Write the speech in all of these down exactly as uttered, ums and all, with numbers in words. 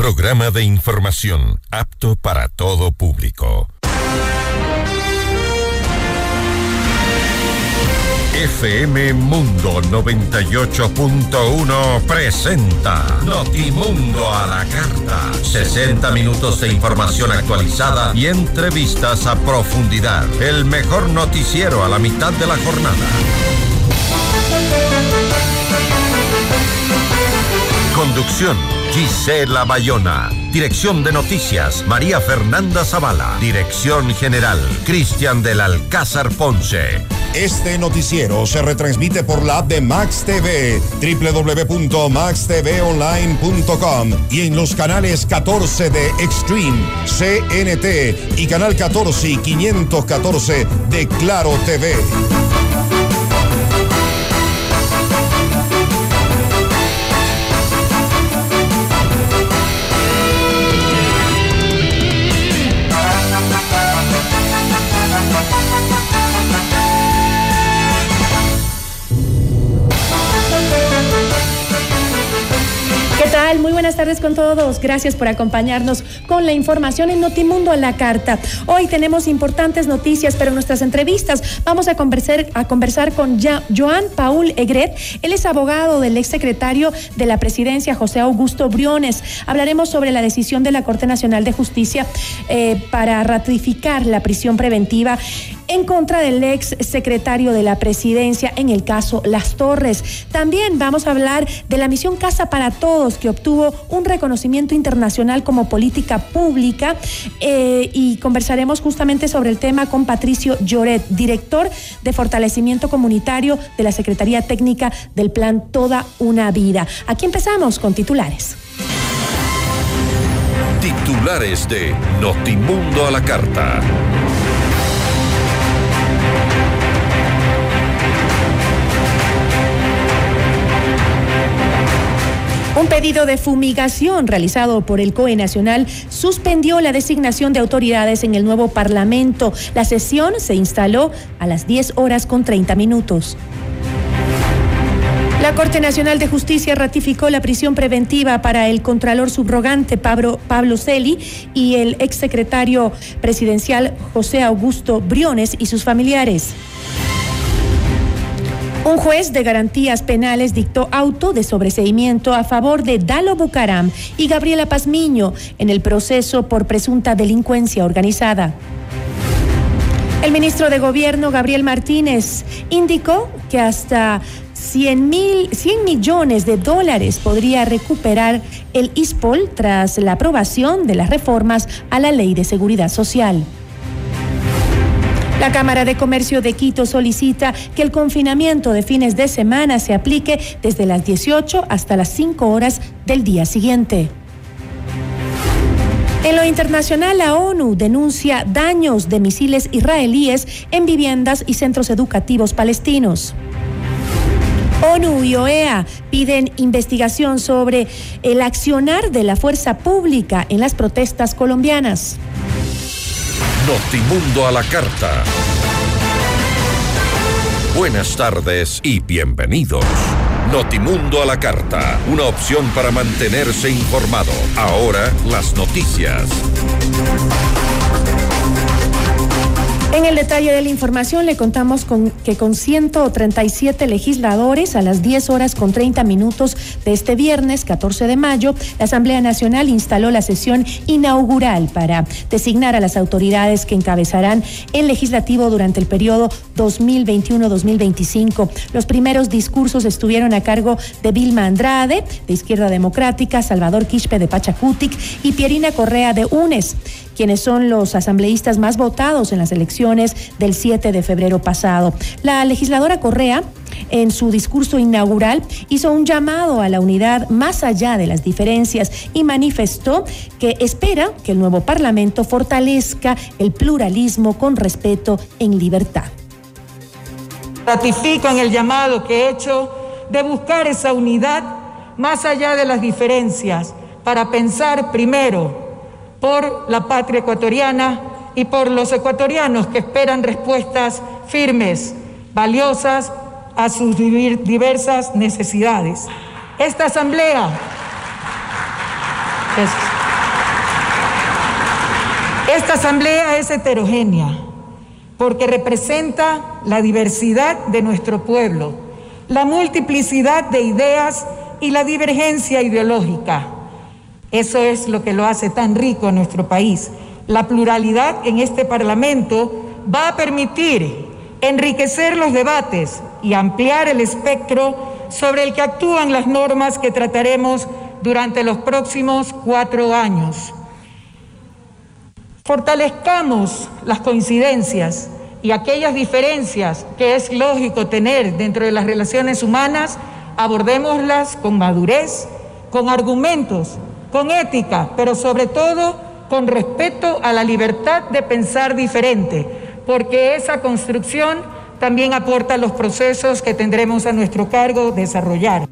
Programa de información apto para todo público. F M Mundo noventa y ocho punto uno presenta Notimundo a la Carta. sesenta minutos de información actualizada y entrevistas a profundidad. El mejor noticiero a la mitad de la jornada. Conducción: Gisela Bayona. Dirección de Noticias: María Fernanda Zavala. Dirección General: Cristian del Alcázar Ponce. Este noticiero se retransmite por la app de Max T V, doble u doble u doble u punto max t v online punto com, y en los canales catorce de Extreme, C N T y canal catorce y quinientos catorce de Claro T V. Muy buenas tardes con todos. Gracias por acompañarnos con la información en Notimundo a la Carta. Hoy tenemos importantes noticias, pero en nuestras entrevistas vamos a conversar, a conversar con Joan Paul Egret. Él es abogado del exsecretario de la Presidencia, José Augusto Briones. Hablaremos sobre la decisión de la Corte Nacional de Justicia eh, para ratificar la prisión preventiva en contra del ex secretario de la Presidencia en el caso Las Torres. También vamos a hablar de la misión Casa para Todos, que obtuvo un reconocimiento internacional como política pública, eh, y conversaremos justamente sobre el tema con Patricio Lloret, director de fortalecimiento comunitario de la Secretaría Técnica del Plan Toda una Vida. Aquí empezamos con titulares. Titulares de Notimundo a la Carta. Un pedido de fumigación realizado por el C O E Nacional suspendió la designación de autoridades en el nuevo Parlamento. La sesión se instaló a las diez horas con treinta minutos. La Corte Nacional de Justicia ratificó la prisión preventiva para el contralor subrogante Pablo, Pablo Celi y el exsecretario presidencial José Augusto Briones y sus familiares. Un juez de garantías penales dictó auto de sobreseimiento a favor de Dalo Bucaram y Gabriela Pazmiño en el proceso por presunta delincuencia organizada. El ministro de Gobierno, Gabriel Martínez, indicó que hasta cien millones de dólares podría recuperar el ISPOL tras la aprobación de las reformas a la Ley de Seguridad Social. La Cámara de Comercio de Quito solicita que el confinamiento de fines de semana se aplique desde las dieciocho hasta las cinco horas del día siguiente. En lo internacional, la ONU denuncia daños de misiles israelíes en viviendas y centros educativos palestinos. ONU y O E A piden investigación sobre el accionar de la fuerza pública en las protestas colombianas. Notimundo a la Carta. Buenas tardes y bienvenidos. Notimundo a la Carta, una opción para mantenerse informado. Ahora las noticias. En el detalle de la información le contamos con que con ciento treinta y siete legisladores a las diez horas con treinta minutos de este viernes catorce de mayo, la Asamblea Nacional instaló la sesión inaugural para designar a las autoridades que encabezarán el legislativo durante el periodo dos mil veintiuno a dos mil veinticinco. Los primeros discursos estuvieron a cargo de Vilma Andrade, de Izquierda Democrática, Salvador Quispe de Pachacutic y Pierina Correa de UNES, quienes son los asambleístas más votados en las elecciones del siete de febrero pasado. La legisladora Correa, en su discurso inaugural, hizo un llamado a la unidad más allá de las diferencias y manifestó que espera que el nuevo Parlamento fortalezca el pluralismo con respeto en libertad. Ratifico en el llamado que he hecho de buscar esa unidad más allá de las diferencias para pensar primero por la patria ecuatoriana y por los ecuatorianos que esperan respuestas firmes, valiosas a sus diversas necesidades. Esta asamblea Gracias. Esta asamblea es heterogénea porque representa la diversidad de nuestro pueblo, la multiplicidad de ideas y la divergencia ideológica. Eso es lo que lo hace tan rico a nuestro país. La pluralidad en este Parlamento va a permitir enriquecer los debates y ampliar el espectro sobre el que actúan las normas que trataremos durante los próximos cuatro años. Fortalezcamos las coincidencias y aquellas diferencias que es lógico tener dentro de las relaciones humanas, abordémoslas con madurez, con argumentos, con ética, pero sobre todo con respeto a la libertad de pensar diferente, porque esa construcción también aporta los procesos que tendremos a nuestro cargo desarrollar.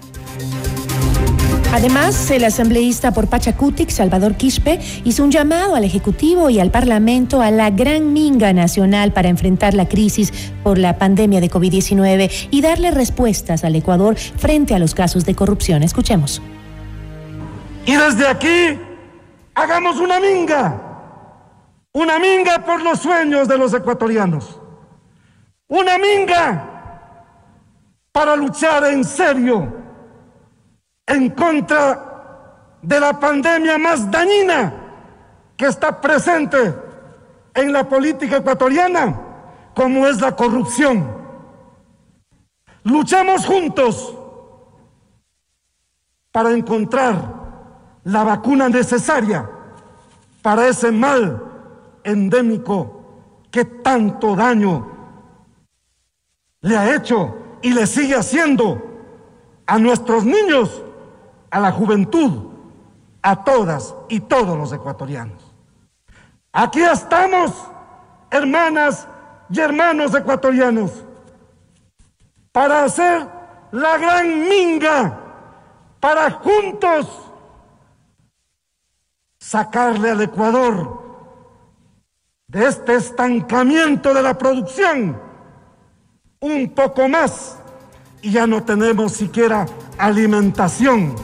Además, el asambleísta por Pachacutic, Salvador Quispe, hizo un llamado al Ejecutivo y al Parlamento a la gran minga nacional para enfrentar la crisis por la pandemia de COVID diecinueve y darle respuestas al Ecuador frente a los casos de corrupción. Escuchemos. Y desde aquí, hagamos una minga, una minga por los sueños de los ecuatorianos, una minga para luchar en serio en contra de la pandemia más dañina que está presente en la política ecuatoriana, como es la corrupción. Luchemos juntos para encontrar la vacuna necesaria para ese mal endémico que tanto daño le ha hecho y le sigue haciendo a nuestros niños, a la juventud, a todas y todos los ecuatorianos. Aquí estamos, hermanas y hermanos ecuatorianos, para hacer la gran minga, para juntos sacarle al Ecuador de este estancamiento de la producción un poco más, y ya no tenemos siquiera alimentación.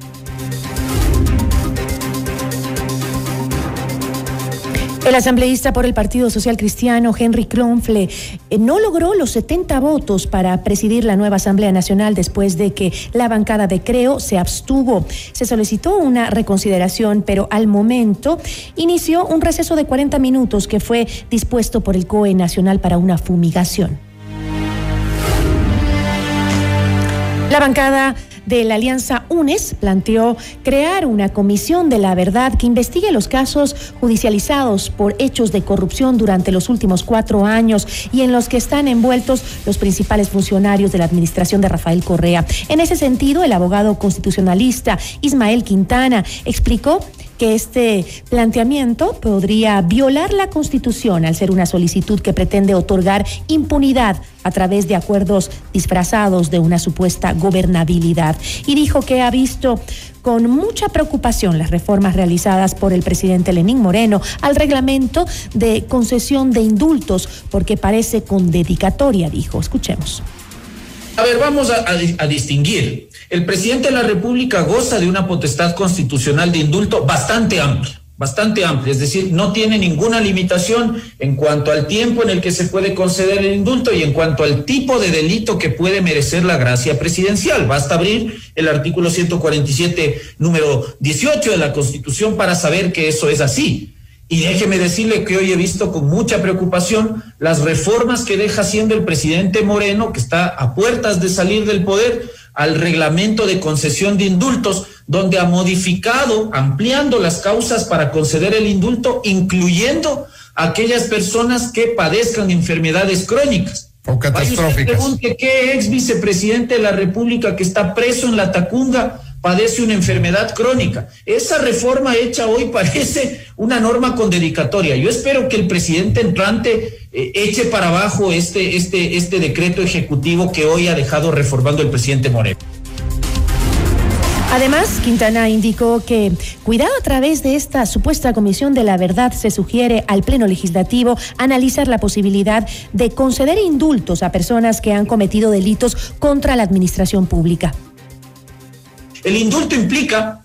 El asambleísta por el Partido Social Cristiano, Henry Kronfle, eh, no logró los setenta votos para presidir la nueva Asamblea Nacional después de que la bancada de Creo se abstuvo. Se solicitó una reconsideración, pero al momento inició un receso de cuarenta minutos que fue dispuesto por el C O E Nacional para una fumigación. La bancada de la Alianza UNES planteó crear una comisión de la verdad que investigue los casos judicializados por hechos de corrupción durante los últimos cuatro años y en los que están envueltos los principales funcionarios de la administración de Rafael Correa. En ese sentido, el abogado constitucionalista Ismael Quintana explicó que este planteamiento podría violar la Constitución al ser una solicitud que pretende otorgar impunidad a través de acuerdos disfrazados de una supuesta gobernabilidad. Y dijo que ha visto con mucha preocupación las reformas realizadas por el presidente Lenín Moreno al reglamento de concesión de indultos porque parece con dedicatoria, dijo. Escuchemos. A ver, vamos a, a, a distinguir. El presidente de la República goza de una potestad constitucional de indulto bastante amplia, bastante amplia, es decir, no tiene ninguna limitación en cuanto al tiempo en el que se puede conceder el indulto y en cuanto al tipo de delito que puede merecer la gracia presidencial. Basta abrir el artículo ciento cuarenta y siete, número dieciocho de la Constitución para saber que eso es así. Y déjeme decirle que hoy he visto con mucha preocupación las reformas que deja haciendo el presidente Moreno, que está a puertas de salir del poder, al reglamento de concesión de indultos, donde ha modificado, ampliando las causas para conceder el indulto, incluyendo a aquellas personas que padezcan enfermedades crónicas. O catastróficas. Pregunte qué ex vicepresidente de la República que está preso en la Tacunga padece una enfermedad crónica. Esa reforma hecha hoy parece una norma con dedicatoria. Yo espero que el presidente entrante eh, eche para abajo este, este, este decreto ejecutivo que hoy ha dejado reformando el presidente Moreno. Además, Quintana indicó que, cuidado, a través de esta supuesta comisión de la verdad, se sugiere al Pleno Legislativo analizar la posibilidad de conceder indultos a personas que han cometido delitos contra la administración pública. El indulto implica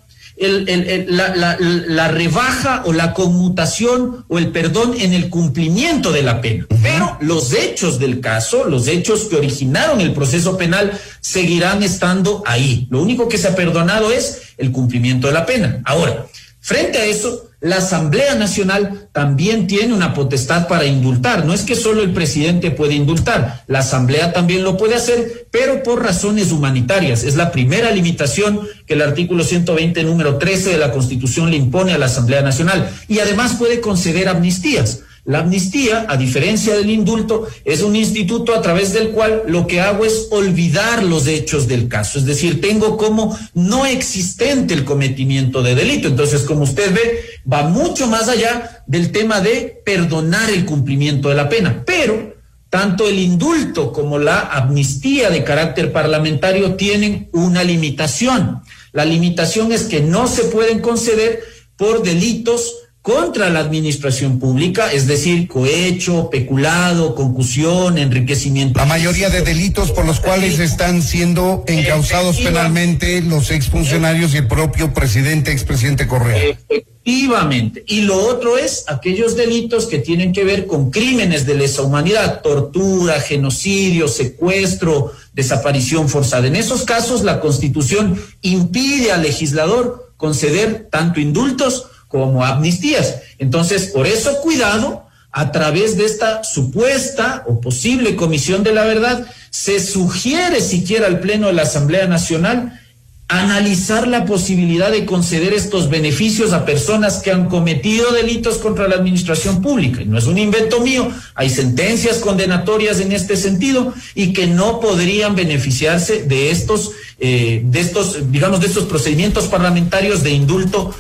el, el, el, la, la, la rebaja o la conmutación o el perdón en el cumplimiento de la pena. Uh-huh. Pero los hechos del caso, los hechos que originaron el proceso penal, seguirán estando ahí. Lo único que se ha perdonado es el cumplimiento de la pena. Ahora, frente a eso, la Asamblea Nacional también tiene una potestad para indultar. No es que solo el presidente puede indultar, la Asamblea también lo puede hacer, pero por razones humanitarias. Es la primera limitación que el artículo ciento veinte, número trece de la Constitución le impone a la Asamblea Nacional. Y además puede conceder amnistías. La amnistía, a diferencia del indulto, es un instituto a través del cual lo que hago es olvidar los hechos del caso. Es decir, tengo como no existente el cometimiento de delito. Entonces, como usted ve, va mucho más allá del tema de perdonar el cumplimiento de la pena. Pero tanto el indulto como la amnistía de carácter parlamentario tienen una limitación. La limitación es que no se pueden conceder por delitos contra la administración pública, es decir, cohecho, peculado, concusión, enriquecimiento. La mayoría de delitos por los cuales están siendo encausados penalmente los exfuncionarios y el propio presidente, expresidente Correa. Efectivamente. Y lo otro es aquellos delitos que tienen que ver con crímenes de lesa humanidad, tortura, genocidio, secuestro, desaparición forzada. En esos casos, la Constitución impide al legislador conceder tanto indultos como amnistías. Entonces, por eso, cuidado, a través de esta supuesta o posible comisión de la verdad, se sugiere siquiera al Pleno de la Asamblea Nacional analizar la posibilidad de conceder estos beneficios a personas que han cometido delitos contra la administración pública. Y no es un invento mío, hay sentencias condenatorias en este sentido y que no podrían beneficiarse de estos, eh, de estos, digamos, de estos procedimientos parlamentarios de indulto.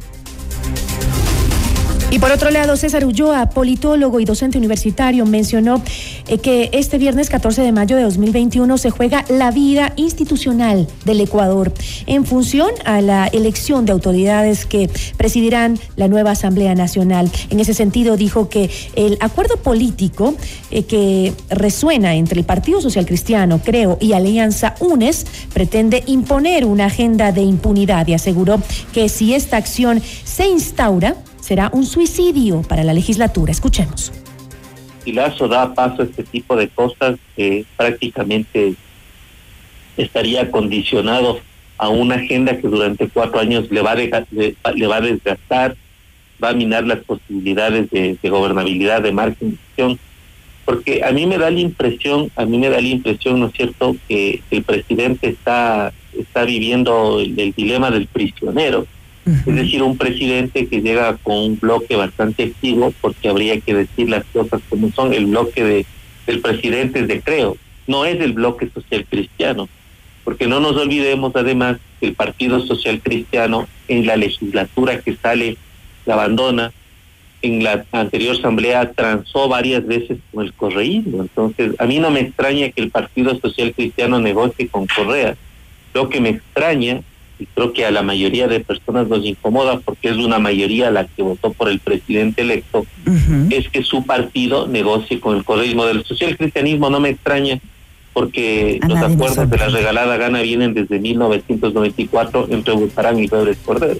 Y por otro lado, César Ulloa, politólogo y docente universitario, mencionó eh, que este viernes catorce de mayo de dos mil veintiuno se juega la vida institucional del Ecuador en función a la elección de autoridades que presidirán la nueva Asamblea Nacional. En ese sentido, dijo que el acuerdo político eh, que resuena entre el Partido Social Cristiano, Creo, y Alianza UNES pretende imponer una agenda de impunidad y aseguró que si esta acción se instaura, será un suicidio para la legislatura. Escuchemos. Si Lazo da paso a este tipo de cosas, eh, prácticamente estaría condicionado a una agenda que durante cuatro años le va, de, le, le va a desgastar, va a minar las posibilidades de, de gobernabilidad, de margen de acción, porque a mí me da la impresión, a mí me da la impresión, ¿no es cierto?, que el presidente está, está viviendo el, el dilema del prisionero. Es decir, un presidente que llega con un bloque bastante activo, porque habría que decir las cosas como son. El bloque de del presidente es de Creo, no es el bloque social cristiano, porque no nos olvidemos además que el Partido Social Cristiano en la legislatura que sale la abandona, en la anterior asamblea transó varias veces con el correísmo. Entonces a mí no me extraña que el Partido Social Cristiano negocie con Correa. Lo que me extraña, y creo que a la mayoría de personas nos incomoda porque es una mayoría la que votó por el presidente electo, uh-huh. es que su partido negocie con el correísmo. Del socialcristianismo no me extraña porque a los acuerdos de la regalada gana vienen desde mil novecientos noventa y cuatro entre Bucarán y Febres Cordero.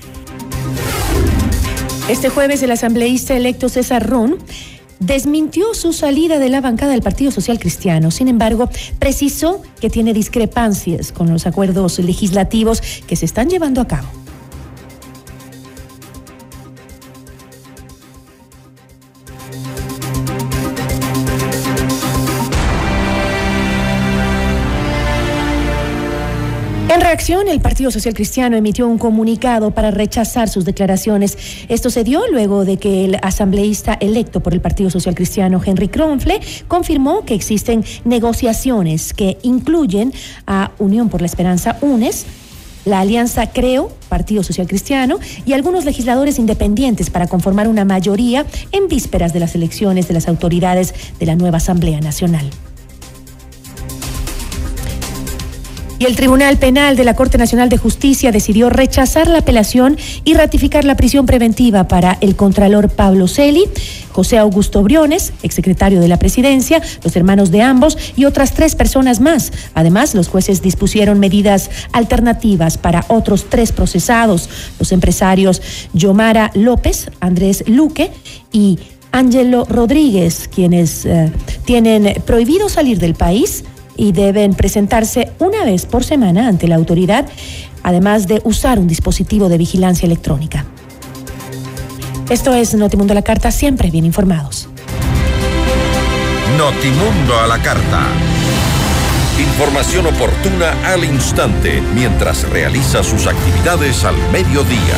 Este jueves el asambleísta electo César Ron desmintió su salida de la bancada del Partido Social Cristiano. Sin embargo, precisó que tiene discrepancias con los acuerdos legislativos que se están llevando a cabo. En reacción, el Partido Social Cristiano emitió un comunicado para rechazar sus declaraciones. Esto se dio luego de que el asambleísta electo por el Partido Social Cristiano, Henry Kronfle, confirmó que existen negociaciones que incluyen a Unión por la Esperanza UNES, la Alianza Creo, Partido Social Cristiano, y algunos legisladores independientes para conformar una mayoría en vísperas de las elecciones de las autoridades de la nueva Asamblea Nacional. Y el Tribunal Penal de la Corte Nacional de Justicia decidió rechazar la apelación y ratificar la prisión preventiva para el contralor Pablo Celi, José Augusto Briones, exsecretario de la Presidencia, los hermanos de ambos y otras tres personas más. Además, los jueces dispusieron medidas alternativas para otros tres procesados, los empresarios Yomara López, Andrés Luque y Ángelo Rodríguez, quienes eh, tienen prohibido salir del país y deben presentarse una vez por semana ante la autoridad, además de usar un dispositivo de vigilancia electrónica. Esto es Notimundo a la Carta, siempre bien informados. Notimundo a la Carta. Información oportuna al instante mientras realiza sus actividades al mediodía.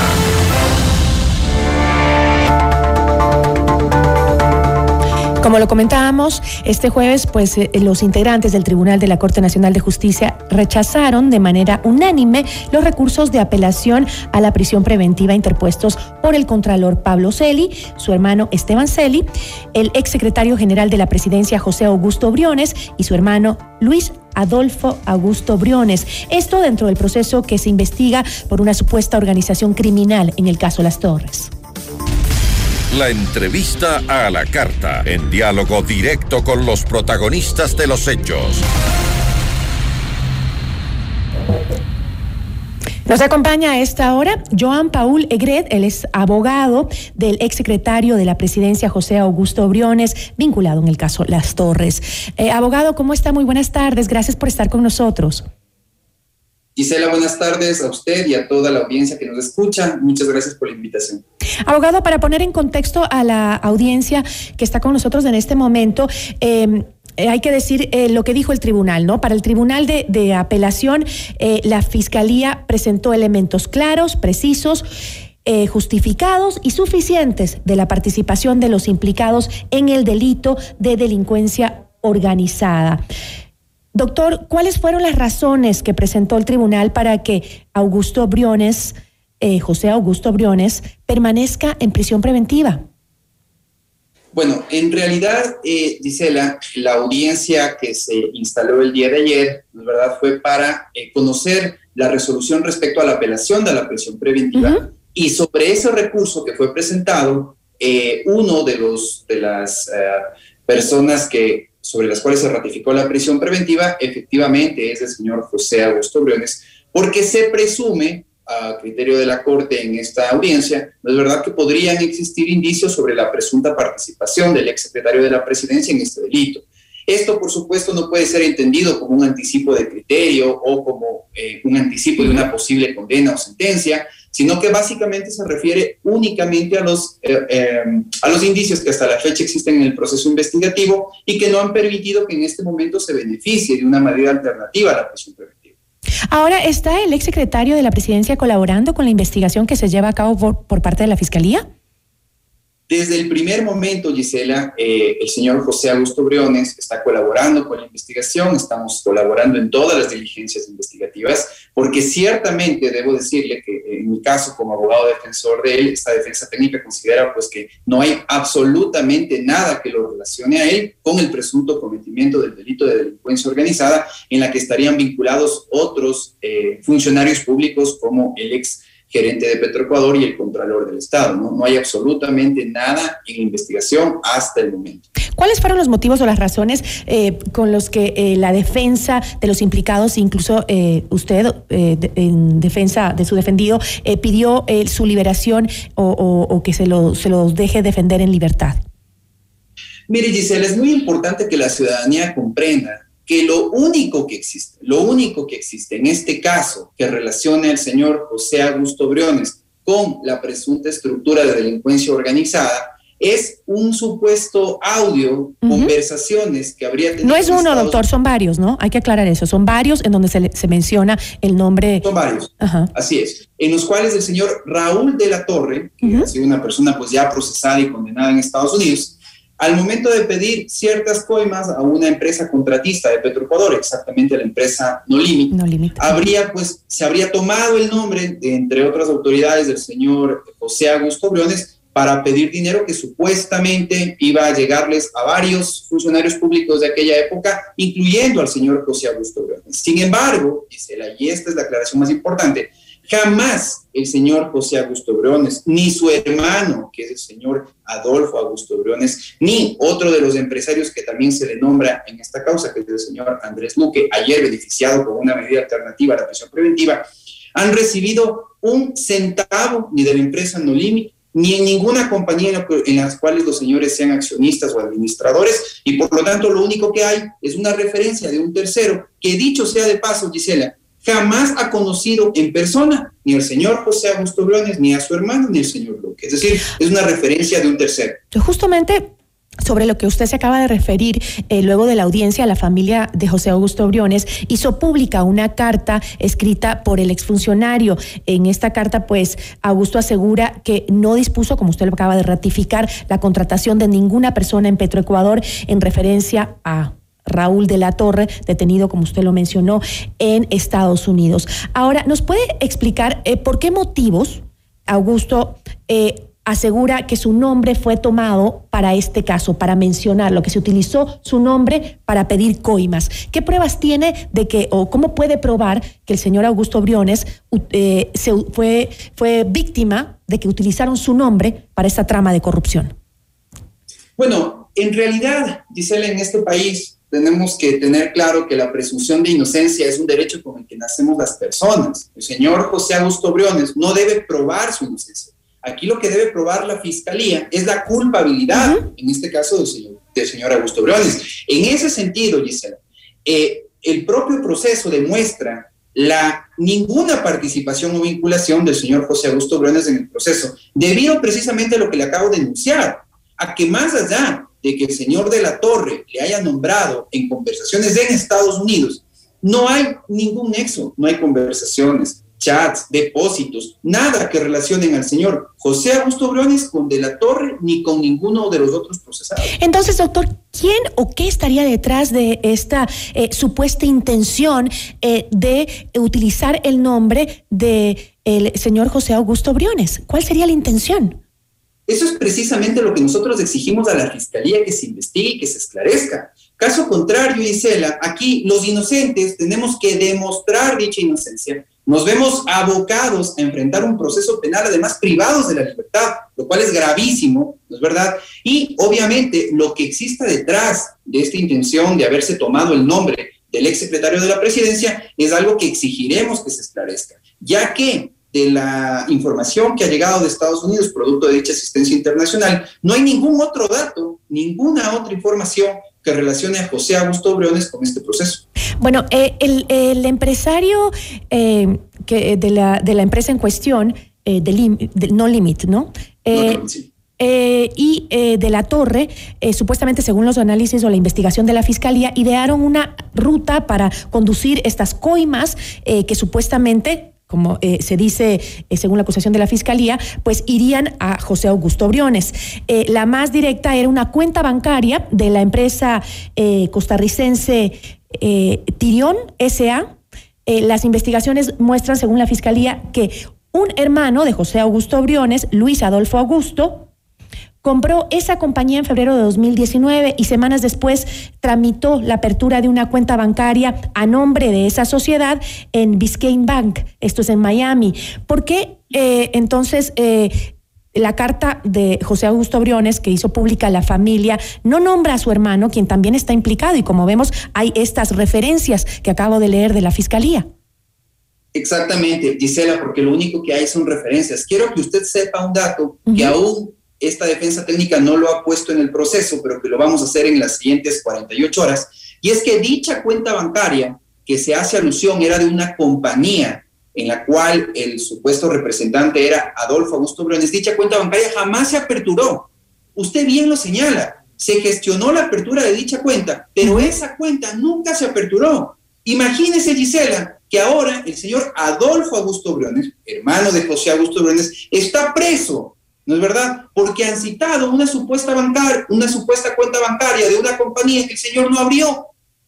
Como lo comentábamos, este jueves, pues eh, los integrantes del Tribunal de la Corte Nacional de Justicia rechazaron de manera unánime los recursos de apelación a la prisión preventiva interpuestos por el contralor Pablo Celi, su hermano Esteban Celi, el exsecretario general de la Presidencia José Augusto Briones y su hermano Luis Adolfo Augusto Briones. Esto dentro del proceso que se investiga por una supuesta organización criminal en el caso Las Torres. La entrevista a la carta, en diálogo directo con los protagonistas de los hechos. Nos acompaña a esta hora Joan Paul Egret, él es abogado del exsecretario de la Presidencia José Augusto Briones, vinculado en el caso Las Torres. Eh, abogado, ¿cómo está? Muy buenas tardes, gracias por estar con nosotros. Gisela, buenas tardes a usted y a toda la audiencia que nos escucha. Muchas gracias por la invitación. Abogado, para poner en contexto a la audiencia que está con nosotros en este momento, eh, eh, hay que decir eh, lo que dijo el tribunal, ¿no? Para el tribunal de, de apelación, eh, la Fiscalía presentó elementos claros, precisos, eh, justificados y suficientes de la participación de los implicados en el delito de delincuencia organizada. Doctor, ¿cuáles fueron las razones que presentó el tribunal para que Augusto Briones, eh, José Augusto Briones, permanezca en prisión preventiva? Bueno, en realidad, eh, Gisela, la audiencia que se instaló el día de ayer, ¿verdad?, fue para eh, conocer la resolución respecto a la apelación de la prisión preventiva. Uh-huh. Y sobre ese recurso que fue presentado, eh, uno de los de las uh, personas que sobre las cuales se ratificó la prisión preventiva, efectivamente es el señor José Augusto Briones, porque se presume, a criterio de la Corte en esta audiencia, no es verdad que podrían existir indicios sobre la presunta participación del exsecretario de la Presidencia en este delito. Esto, por supuesto, no puede ser entendido como un anticipo de criterio o como eh, un anticipo de una posible condena o sentencia, sino que básicamente se refiere únicamente a los, eh, eh, a los indicios que hasta la fecha existen en el proceso investigativo y que no han permitido que en este momento se beneficie de una medida alternativa a la prisión preventiva. Ahora, ¿está el exsecretario de la Presidencia colaborando con la investigación que se lleva a cabo por, por parte de la Fiscalía? Desde el primer momento, Gisela, eh, el señor José Augusto Briones está colaborando con la investigación, estamos colaborando en todas las diligencias investigativas, porque ciertamente debo decirle que en mi caso como abogado defensor de él, esta defensa técnica considera pues que no hay absolutamente nada que lo relacione a él con el presunto cometimiento del delito de delincuencia organizada, en la que estarían vinculados otros eh, funcionarios públicos como el ex gerente de Petroecuador y el Contralor del Estado. ¿no? No hay absolutamente nada en investigación hasta el momento. ¿Cuáles fueron los motivos o las razones eh, con los que eh, la defensa de los implicados, incluso eh, usted eh, de, en defensa de su defendido, eh, pidió eh, su liberación o, o, o que se, lo, se los deje defender en libertad? Mire, Gisela, es muy importante que la ciudadanía comprenda que lo único que existe, lo único que existe en este caso que relaciona al señor José Augusto Briones con la presunta estructura de delincuencia organizada es un supuesto audio, uh-huh. conversaciones que habría tenido. No es uno, Estados... doctor, son varios, ¿no? Hay que aclarar eso, son varios en donde se, le, se menciona el nombre. Son varios, uh-huh. así es, en los cuales el señor Raúl de la Torre, que uh-huh. ha sido una persona pues ya procesada y condenada en Estados Unidos, al momento de pedir ciertas coimas a una empresa contratista de Petroecuador, exactamente a la empresa No Limit, no Limit, habría pues, se habría tomado el nombre, de, entre otras autoridades, del señor José Augusto Briones, para pedir dinero que supuestamente iba a llegarles a varios funcionarios públicos de aquella época, incluyendo al señor José Augusto Briones. Sin embargo, Gisela, y esta es la aclaración más importante, jamás el señor José Augusto Briones, ni su hermano, que es el señor Adolfo Augusto Briones, ni otro de los empresarios que también se le nombra en esta causa, que es el señor Andrés Luque, ayer beneficiado con una medida alternativa a la prisión preventiva, han recibido un centavo ni de la empresa No Limit, ni en ninguna compañía en las cuales los señores sean accionistas o administradores, y por lo tanto lo único que hay es una referencia de un tercero, que dicho sea de paso, Gisela, jamás ha conocido en persona ni al señor José Augusto Briones, ni a su hermano, ni al señor Luque. Es decir, es una referencia de un tercero. Justamente sobre lo que usted se acaba de referir, eh, luego de la audiencia, la familia de José Augusto Briones hizo pública una carta escrita por el exfuncionario. En esta carta, pues, Augusto asegura que no dispuso, como usted lo acaba de ratificar, la contratación de ninguna persona en Petroecuador en referencia a Raúl de la Torre, detenido, como usted lo mencionó, en Estados Unidos. Ahora, ¿nos puede explicar eh, por qué motivos Augusto eh, asegura que su nombre fue tomado para este caso, para mencionarlo, que se utilizó su nombre para pedir coimas? ¿Qué pruebas tiene de que, o cómo puede probar que el señor Augusto Briones eh, se, fue, fue víctima de que utilizaron su nombre para esta trama de corrupción? Bueno, en realidad, Gisela, en este país tenemos que tener claro que la presunción de inocencia es un derecho con el que nacemos las personas. El señor José Augusto Briones no debe probar su inocencia. Aquí lo que debe probar la Fiscalía es la culpabilidad, uh-huh. en este caso del señor, del señor Augusto Briones. En ese sentido, Gisela, eh, el propio proceso demuestra la ninguna participación o vinculación del señor José Augusto Briones en el proceso, debido precisamente a lo que le acabo de denunciar, a que más allá de que el señor de la Torre le haya nombrado en conversaciones en Estados Unidos, no hay ningún nexo, no hay conversaciones, chats, depósitos, nada que relacionen al señor José Augusto Briones con de la Torre ni con ninguno de los otros procesados. Entonces, doctor, ¿quién o qué estaría detrás de esta eh, supuesta intención eh, de utilizar el nombre del señor José Augusto Briones? ¿Cuál sería la intención? Eso es precisamente lo que nosotros exigimos a la Fiscalía, que se investigue y que se esclarezca. Caso contrario, Gisela, aquí los inocentes tenemos que demostrar dicha inocencia. Nos vemos abocados a enfrentar un proceso penal, además privados de la libertad, lo cual es gravísimo, ¿no es verdad? Y obviamente lo que exista detrás de esta intención de haberse tomado el nombre del exsecretario de la Presidencia es algo que exigiremos que se esclarezca, ya que de la información que ha llegado de Estados Unidos, producto de dicha asistencia internacional, no hay ningún otro dato, ninguna otra información que relacione a José Augusto Briones con este proceso. Bueno, eh, el, el empresario eh, que de, la, de la empresa en cuestión, eh, de, lim, de No Limit, ¿no? Eh, no sí. Eh, y eh, de la Torre, eh, supuestamente según los análisis o la investigación de la Fiscalía, idearon una ruta para conducir estas coimas eh, que supuestamente, como eh, se dice eh, según la acusación de la Fiscalía, pues irían a José Augusto Briones. Eh, la más directa era una cuenta bancaria de la empresa eh, costarricense eh, Tirión S A. Eh, las investigaciones muestran, según la Fiscalía, que un hermano de José Augusto Briones, Luis Adolfo Augusto, compró esa compañía en febrero de dos mil diecinueve y semanas después tramitó la apertura de una cuenta bancaria a nombre de esa sociedad en Biscayne Bank, esto es en Miami. ¿Por qué eh, entonces eh, la carta de José Augusto Briones que hizo pública la familia no nombra a su hermano, quien también está implicado? Y como vemos, hay estas referencias que acabo de leer de la Fiscalía. Exactamente, Gisela, porque lo único que hay son referencias. Quiero que usted sepa un dato uh-huh. que aún esta defensa técnica no lo ha puesto en el proceso, pero que lo vamos a hacer en las siguientes cuarenta y ocho horas, y es que dicha cuenta bancaria que se hace alusión era de una compañía en la cual el supuesto representante era Adolfo Augusto Briones. Dicha cuenta bancaria jamás se aperturó. Usted bien lo señala, se gestionó la apertura de dicha cuenta, pero esa cuenta nunca se aperturó. Imagínese, Gisela, que ahora el señor Adolfo Augusto Briones, hermano de José Augusto Briones, está preso. ¿No es verdad? Porque han citado una supuesta bancar, una supuesta cuenta bancaria de una compañía que el señor no abrió.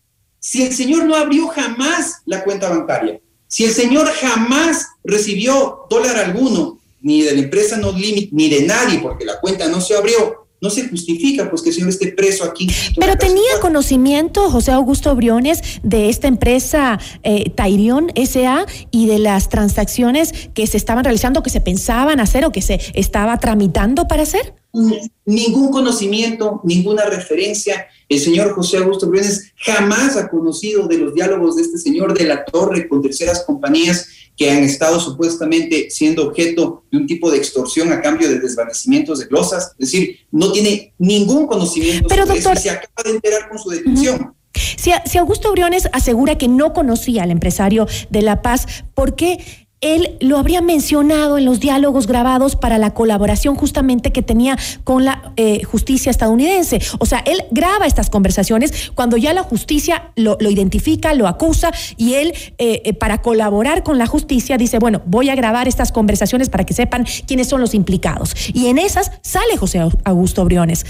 Si el señor no abrió jamás la cuenta bancaria, si el señor jamás recibió dólar alguno ni de la empresa No Limit, ni de nadie, porque la cuenta no se abrió, no se justifica pues que el señor esté preso aquí. Pero tenía conocimiento José Augusto Briones de esta empresa eh, Tairion S A y de las transacciones que se estaban realizando, que se pensaban hacer o que se estaba tramitando para hacer. Ningún conocimiento, ninguna referencia. El señor José Augusto Briones jamás ha conocido de los diálogos de este señor de la Torre con terceras compañías que han estado supuestamente siendo objeto de un tipo de extorsión a cambio de desvanecimientos de glosas. Es decir, no tiene ningún conocimiento Pero, sobre doctor, eso y se acaba de enterar con su detención. Uh-huh. Si, si Augusto Briones asegura que no conocía al empresario de La Paz, ¿por qué él lo habría mencionado en los diálogos grabados para la colaboración justamente que tenía con la eh, justicia estadounidense? O sea, él graba estas conversaciones cuando ya la justicia lo, lo identifica, lo acusa, y él, eh, eh, para colaborar con la justicia, dice, bueno, voy a grabar estas conversaciones para que sepan quiénes son los implicados. Y en esas sale José Augusto Briones.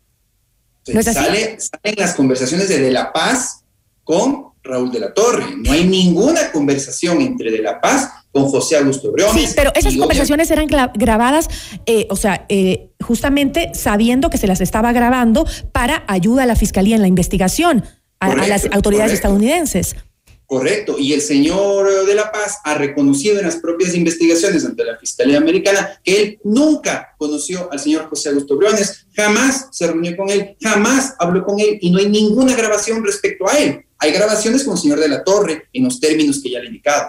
¿No es así? Sale, salen las conversaciones de De La Paz con Raúl de la Torre. No hay ninguna conversación entre De La Paz con José Augusto Briones. Sí, pero esas conversaciones eran grabadas, eh, o sea, eh, justamente sabiendo que se las estaba grabando para ayuda a la Fiscalía en la investigación, a, correcto, a las autoridades correcto. estadounidenses. Correcto, y el señor De La Paz ha reconocido en las propias investigaciones ante la Fiscalía Americana que él nunca conoció al señor José Augusto Briones, jamás se reunió con él, jamás habló con él, y no hay ninguna grabación respecto a él. Hay grabaciones con el señor De la Torre en los términos que ya le he indicado.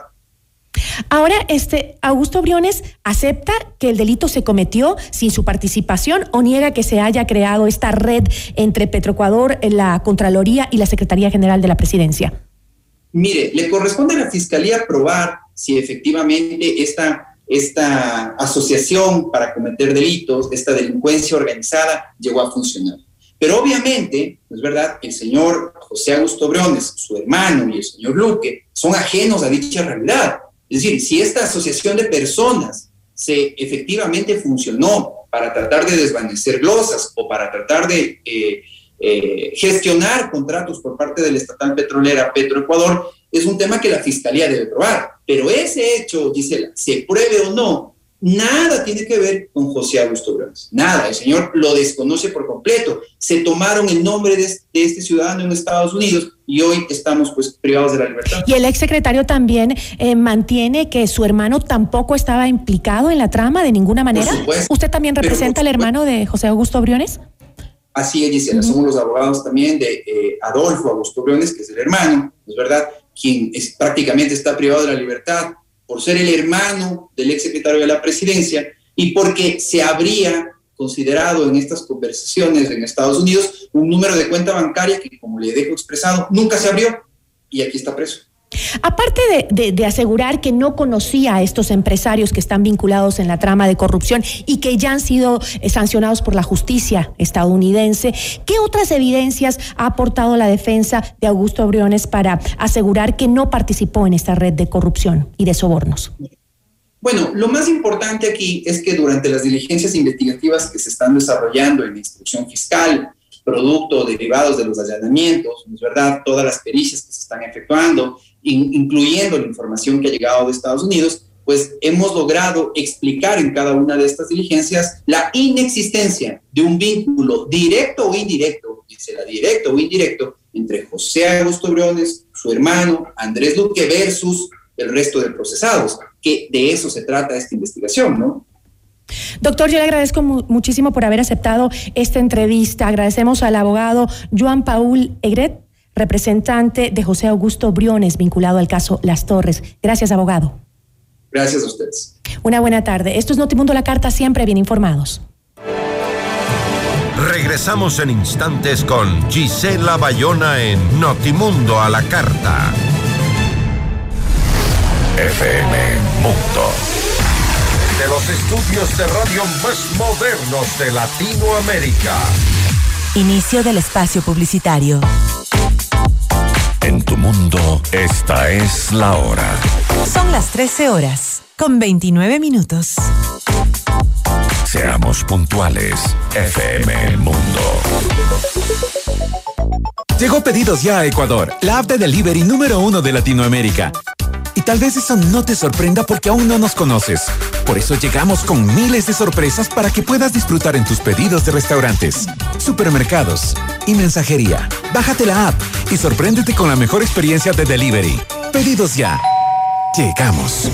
Ahora, este Augusto Briones acepta que el delito se cometió sin su participación, o niega que se haya creado esta red entre Petroecuador, la Contraloría y la Secretaría General de la Presidencia. Mire, le corresponde a la Fiscalía probar si efectivamente esta, esta asociación para cometer delitos, esta delincuencia organizada, llegó a funcionar. Pero obviamente, es verdad, el señor José Augusto Briones, su hermano y el señor Luque son ajenos a dicha realidad. Es decir, si esta asociación de personas se efectivamente funcionó para tratar de desvanecer glosas o para tratar de eh, eh, gestionar contratos por parte de la estatal petrolera Petroecuador, es un tema que la Fiscalía debe probar. Pero ese hecho, Gisela, se pruebe o no, nada tiene que ver con José Augusto Briones. Nada, el señor lo desconoce por completo. Se tomaron el nombre de, de este ciudadano en Estados Unidos y hoy estamos pues privados de la libertad. Y el exsecretario también eh, mantiene que su hermano tampoco estaba implicado en la trama de ninguna manera. Por supuesto. ¿Usted también representa al hermano de José Augusto Briones? Así es, Gisela. Uh-huh. Somos los abogados también de eh, Adolfo Augusto Briones, que es el hermano, es verdad, quien es, prácticamente está privado de la libertad por ser el hermano del exsecretario de la Presidencia y porque se habría considerado en estas conversaciones en Estados Unidos un número de cuenta bancaria que, como le dejo expresado, nunca se abrió, y aquí está preso. Aparte de, de, de asegurar que no conocía a estos empresarios que están vinculados en la trama de corrupción y que ya han sido eh, sancionados por la justicia estadounidense, ¿qué otras evidencias ha aportado la defensa de Augusto Briones para asegurar que no participó en esta red de corrupción y de sobornos? Bueno, lo más importante aquí es que durante las diligencias investigativas que se están desarrollando en la instrucción fiscal, producto derivados de los allanamientos, es verdad, todas las pericias que se están efectuando, in, incluyendo la información que ha llegado de Estados Unidos, pues hemos logrado explicar en cada una de estas diligencias la inexistencia de un vínculo directo o indirecto, dice la directo o indirecto, entre José Augusto Briones, su hermano Andrés Luque versus el resto de procesados, que de eso se trata esta investigación, ¿no? Doctor, yo le agradezco mu- muchísimo por haber aceptado esta entrevista. Agradecemos al abogado Joan Paul Egret, representante de José Augusto Briones, vinculado al caso Las Torres. Gracias, abogado. Gracias a ustedes. Una buena tarde. Esto es Notimundo La Carta, siempre bien informados. Regresamos en instantes con Gisela Bayona en Notimundo a la Carta. F M Mundo. De los estudios de radio más modernos de Latinoamérica. Inicio del espacio publicitario. En tu mundo, esta es la hora. Son las trece horas, con veintinueve minutos. Seamos puntuales, F M Mundo. Llegó Pedidos Ya a Ecuador, la app de delivery número uno de Latinoamérica. Y tal vez eso no te sorprenda porque aún no nos conoces. Por eso llegamos con miles de sorpresas para que puedas disfrutar en tus pedidos de restaurantes, supermercados y mensajería. Bájate la app y sorpréndete con la mejor experiencia de delivery. Pedidos ya. Llegamos.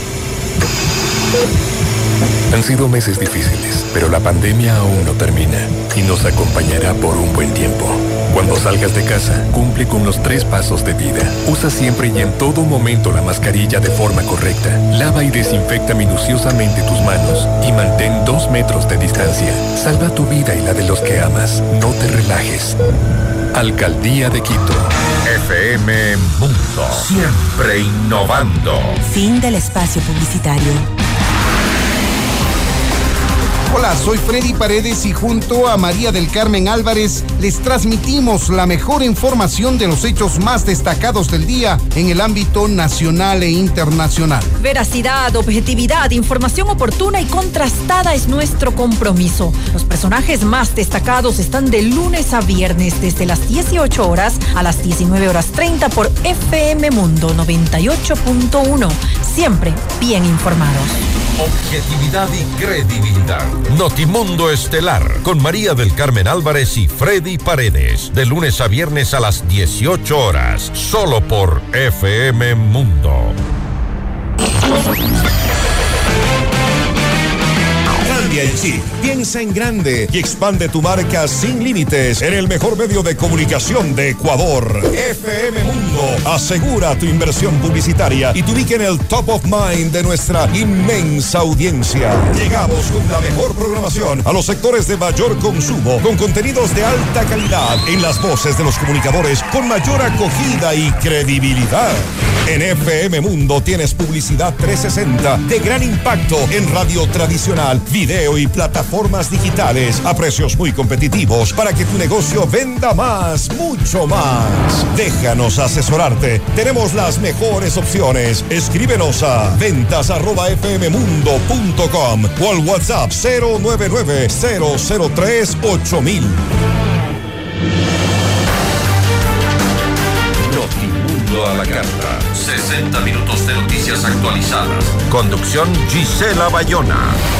Han sido meses difíciles, pero la pandemia aún no termina y nos acompañará por un buen tiempo. Cuando salgas de casa, cumple con los tres pasos de vida. Usa siempre y en todo momento la mascarilla de forma correcta. Lava y desinfecta minuciosamente tus manos y mantén dos metros de distancia. Salva tu vida y la de los que amas. No te relajes. Alcaldía de Quito. F M Mundo. Siempre innovando. Fin del espacio publicitario. Hola, soy Freddy Paredes y junto a María del Carmen Álvarez les transmitimos la mejor información de los hechos más destacados del día en el ámbito nacional e internacional. Veracidad, objetividad, información oportuna y contrastada es nuestro compromiso. Los personajes más destacados están de lunes a viernes desde las dieciocho horas a las diecinueve horas treinta por F M Mundo noventa y ocho punto uno. Siempre bien informados. Objetividad y credibilidad. Notimundo Estelar con María del Carmen Álvarez y Freddy Paredes. De lunes a viernes a las dieciocho horas. Solo por F M Mundo. Cambia el chip, piensa en grande y expande tu marca sin límites en el mejor medio de comunicación de Ecuador. F M Mundo asegura tu inversión publicitaria y te ubica en el top of mind de nuestra inmensa audiencia. Llegamos con la mejor programación a los sectores de mayor consumo, con contenidos de alta calidad en las voces de los comunicadores con mayor acogida y credibilidad. En F M Mundo tienes publicidad trescientos sesenta de gran impacto en radio tradicional, video y plataformas digitales a precios muy competitivos para que tu negocio venda más, mucho más. Déjanos asesorarte. Tenemos las mejores opciones. Escríbenos a ventas arroba fmmundo.com o al WhatsApp cero nueve nueve cero cero tres ocho mil. Notimundo a la carta. sesenta minutos de noticias actualizadas. Conducción Gisela Bayona.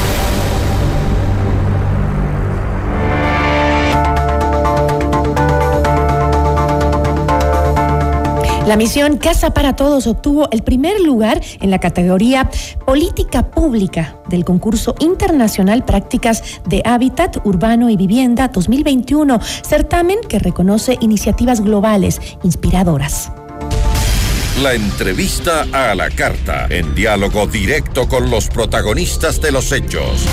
La misión Casa para Todos obtuvo el primer lugar en la categoría Política Pública del concurso internacional Prácticas de Hábitat Urbano y Vivienda dos mil veintiuno, certamen que reconoce iniciativas globales inspiradoras. La entrevista a la carta, en diálogo directo con los protagonistas de los hechos.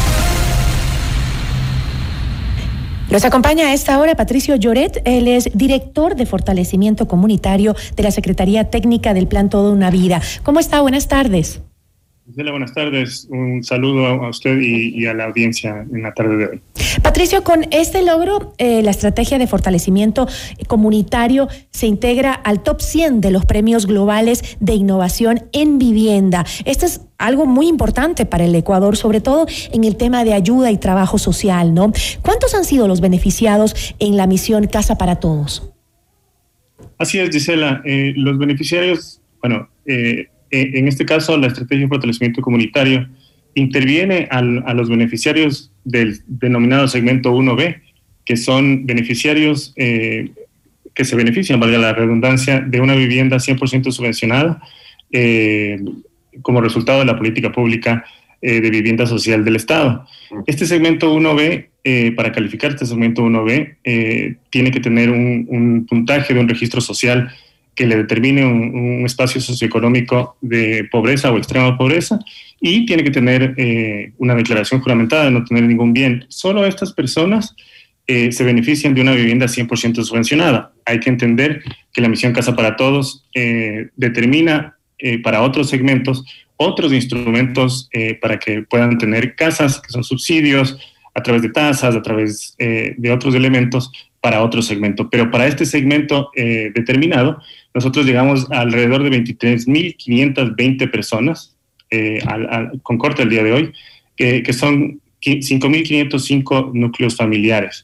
Nos acompaña a esta hora Patricio Lloret, él es director de fortalecimiento comunitario de la Secretaría Técnica del Plan Toda una Vida. ¿Cómo está? Buenas tardes. Hola, buenas tardes. Un saludo a usted y, y a la audiencia en la tarde de hoy. Patricio, con este logro, eh, la estrategia de fortalecimiento comunitario se integra al top cien de los premios globales de innovación en vivienda. Esto es algo muy importante para el Ecuador, sobre todo en el tema de ayuda y trabajo social, ¿no? ¿Cuántos han sido los beneficiados en la misión Casa para Todos? Así es, Gisela. Eh, los beneficiarios, bueno, eh, en este caso, la estrategia de fortalecimiento comunitario interviene al, a los beneficiarios del denominado segmento uno B, que son beneficiarios eh, que se benefician, valga la redundancia, de una vivienda cien por ciento subvencionada eh, como resultado de la política pública eh, de vivienda social del Estado. Este segmento uno B, eh, para calificar este segmento uno B, eh, tiene que tener un, un puntaje de un registro social que le determine un, un espacio socioeconómico de pobreza o extrema pobreza, y tiene que tener eh, una declaración juramentada de no tener ningún bien. Solo estas personas eh, se benefician de una vivienda cien por ciento subvencionada. Hay que entender que la misión Casa para Todos eh, determina eh, para otros segmentos otros instrumentos eh, para que puedan tener casas, que son subsidios, a través de tasas, a través eh, de otros elementos, para otro segmento. Pero para este segmento eh, determinado, nosotros llegamos a alrededor de veintitrés mil quinientas veinte personas, eh, al, al, con corte el día de hoy, que, que son cinco mil quinientos cinco núcleos familiares.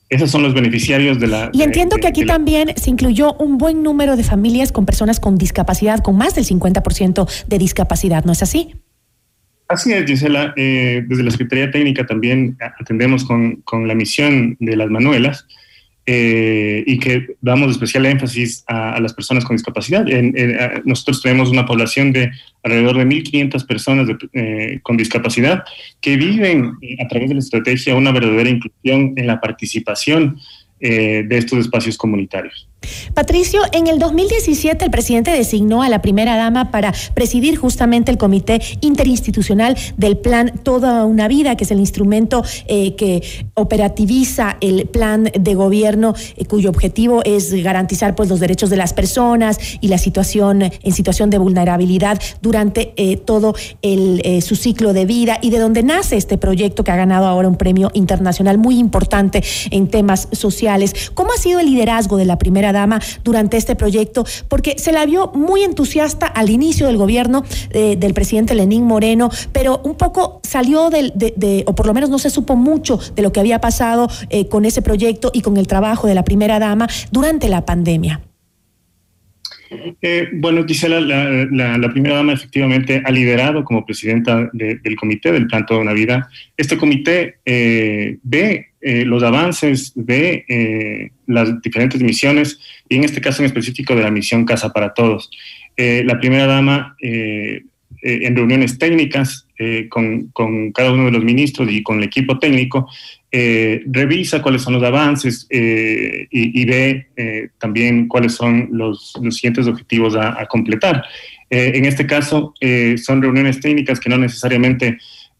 Esos son los beneficiarios de la... Y entiendo de, que aquí la... también se incluyó un buen número de familias con personas con discapacidad, con más del cincuenta por ciento de discapacidad, ¿no es así? Así es, Gisela. Eh, desde la Secretaría Técnica también atendemos con, con la misión de las Manuelas eh, y que damos especial énfasis a, a las personas con discapacidad. En, en, a, nosotros tenemos una población de alrededor de mil quinientas personas de, eh, con discapacidad que viven eh, a través de la estrategia una verdadera inclusión en la participación eh, de estos espacios comunitarios. Patricio, en el dos mil diecisiete el presidente designó a la primera dama para presidir justamente el Comité Interinstitucional del Plan Toda una Vida, que es el instrumento eh, que operativiza el plan de gobierno, eh, cuyo objetivo es garantizar pues los derechos de las personas y la situación en situación de vulnerabilidad durante eh, todo el, eh, su ciclo de vida, y de donde nace este proyecto que ha ganado ahora un premio internacional muy importante en temas sociales. ¿Cómo ha sido el liderazgo de la primera dama durante este proyecto? Porque se la vio muy entusiasta al inicio del gobierno eh, del presidente Lenín Moreno, pero un poco salió del, de, de, o por lo menos no se supo mucho de lo que había pasado eh, con ese proyecto y con el trabajo de la primera dama durante la pandemia. Eh, bueno, Gisela, la, la, la primera dama efectivamente ha liderado como presidenta de, del comité del Plan Toda una Vida. Este comité eh, ve eh, los avances de eh, las diferentes misiones, y en este caso en específico de la misión Casa para Todos. Eh, la primera dama eh, eh, en reuniones técnicas eh, con, con cada uno de los ministros y con el equipo técnico, Eh, revisa cuáles son los avances eh, y, y ve eh, también cuáles son los, los siguientes objetivos a, a completar. Eh, en este caso, eh, son reuniones técnicas que no necesariamente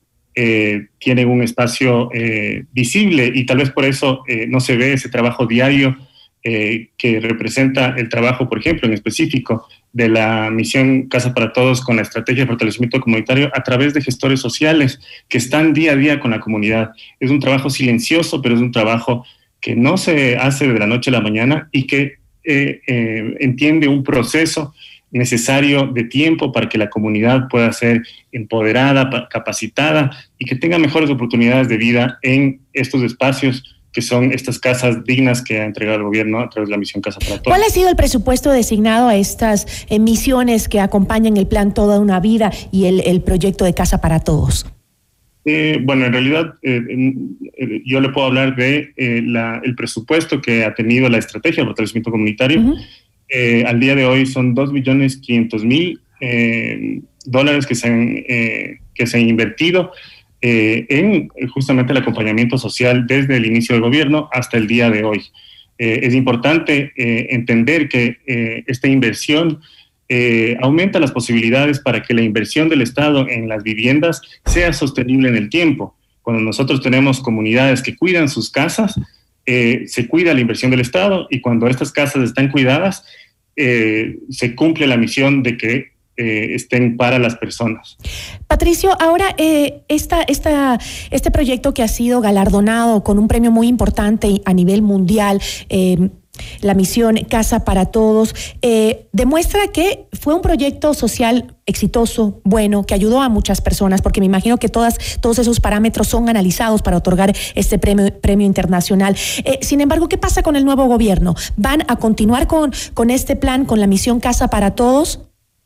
eh, tienen un espacio eh, visible, y tal vez por eso eh, no se ve ese trabajo diario eh, que representa el trabajo, por ejemplo, en específico de la misión Casa para Todos con la estrategia de fortalecimiento comunitario a través de gestores sociales que están día a día con la comunidad. Es un trabajo silencioso, pero es un trabajo que no se hace de la noche a la mañana y que eh, eh, entiende un proceso necesario de tiempo para que la comunidad pueda ser empoderada, capacitada y que tenga mejores oportunidades de vida en estos espacios que son estas casas dignas que ha entregado el gobierno a través de la misión Casa para Todos. ¿Cuál ha sido el presupuesto designado a estas eh, misiones que acompañan el plan Toda una Vida y el, el proyecto de Casa para Todos? Eh, bueno, en realidad eh, eh, yo le puedo hablar de eh, la, el presupuesto que ha tenido la estrategia de fortalecimiento comunitario. Uh-huh. Eh, al día de hoy son dos millones quinientos mil dólares que se han, eh, que se han invertido Eh, en justamente el acompañamiento social desde el inicio del gobierno hasta el día de hoy. Eh, es importante eh, entender que eh, esta inversión eh, aumenta las posibilidades para que la inversión del Estado en las viviendas sea sostenible en el tiempo. Cuando nosotros tenemos comunidades que cuidan sus casas, eh, se cuida la inversión del Estado, y cuando estas casas están cuidadas, eh, se cumple la misión de que Eh, estén para las personas. Patricio, ahora eh, esta, esta, este proyecto que ha sido galardonado con un premio muy importante a nivel mundial, eh, la misión Casa para Todos, eh, demuestra que fue un proyecto social exitoso, bueno, que ayudó a muchas personas, porque me imagino que todas, todos esos parámetros son analizados para otorgar este premio, premio internacional. Eh, sin embargo, ¿qué pasa con el nuevo gobierno? ¿Van a continuar con, con este plan, con la misión Casa para Todos?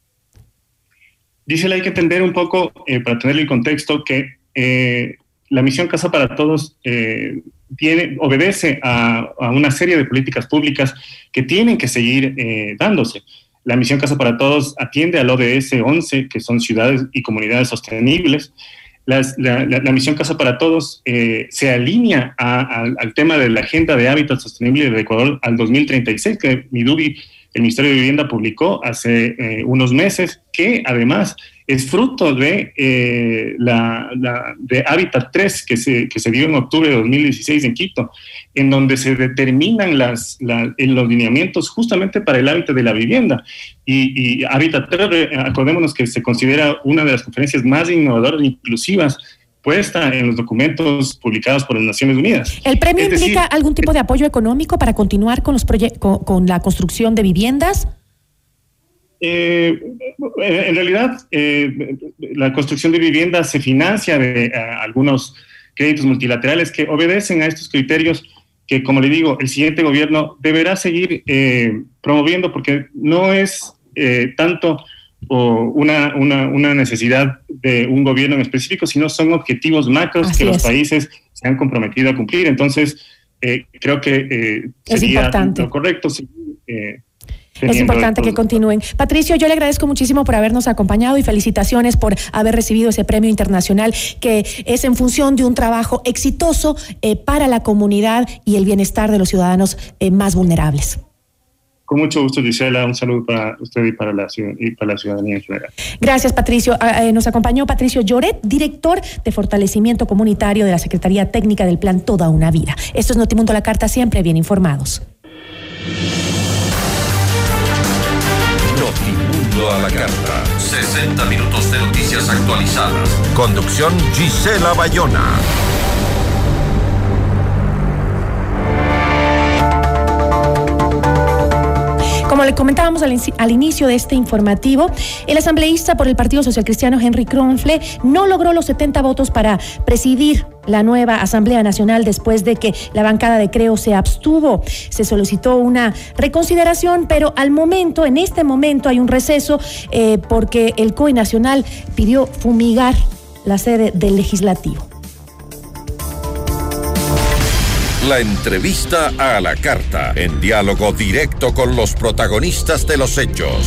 Dice, hay que entender un poco, eh, para tener el contexto, que eh, la misión Casa para Todos eh, tiene, obedece a, a una serie de políticas públicas que tienen que seguir eh, dándose. La misión Casa para Todos atiende al O D S once, que son ciudades y comunidades sostenibles. Las, la, la, la misión Casa para Todos eh, se alinea a, a, al tema de la Agenda de Hábitat Sostenible de Ecuador al dos mil treinta y seis, que Midubi, el Ministerio de Vivienda, publicó hace eh, unos meses, que además es fruto de, eh, la, la, de Hábitat tres, que se, que se dio en octubre de dos mil dieciséis en Quito, en donde se determinan las, la, los lineamientos justamente para el hábitat de la vivienda. Y, y Hábitat tres, acordémonos que se considera una de las conferencias más innovadoras e inclusivas puesta en los documentos publicados por las Naciones Unidas. ¿El premio es implica decir, algún tipo de apoyo económico para continuar con, los proye- con, con la construcción de viviendas? Eh, en realidad, eh, la construcción de viviendas se financia de uh, algunos créditos multilaterales que obedecen a estos criterios que, como le digo, el siguiente gobierno deberá seguir eh, promoviendo, porque no es eh, tanto o una, una, una necesidad de un gobierno en específico, sino son objetivos macros Así que es. los países se han comprometido a cumplir. Entonces, eh, creo que eh, es sería importante. lo correcto. Sí, eh, Es importante que continúen. Patricio, yo le agradezco muchísimo por habernos acompañado y felicitaciones por haber recibido ese premio internacional que es en función de un trabajo exitoso eh, para la comunidad y el bienestar de los ciudadanos eh, más vulnerables. Con mucho gusto, Gisela. Un saludo para usted y para la, y para la ciudadanía en general. Gracias, Patricio. Eh, nos acompañó Patricio Lloret, director de Fortalecimiento Comunitario de la Secretaría Técnica del Plan Toda una Vida. Esto es Notimundo a la Carta, siempre bien informados. Notimundo a la Carta. sesenta minutos de noticias actualizadas. Conducción Gisela Bayona. Como le comentábamos al, al inicio de este informativo, el asambleísta por el Partido Social Cristiano Henry Kronfle no logró los setenta votos para presidir la nueva Asamblea Nacional después de que la bancada de Creo se abstuvo. Se solicitó una reconsideración, pero al momento, en este momento, hay un receso eh, porque el C O E Nacional pidió fumigar la sede del Legislativo. La entrevista a la carta, en diálogo directo con los protagonistas de los hechos.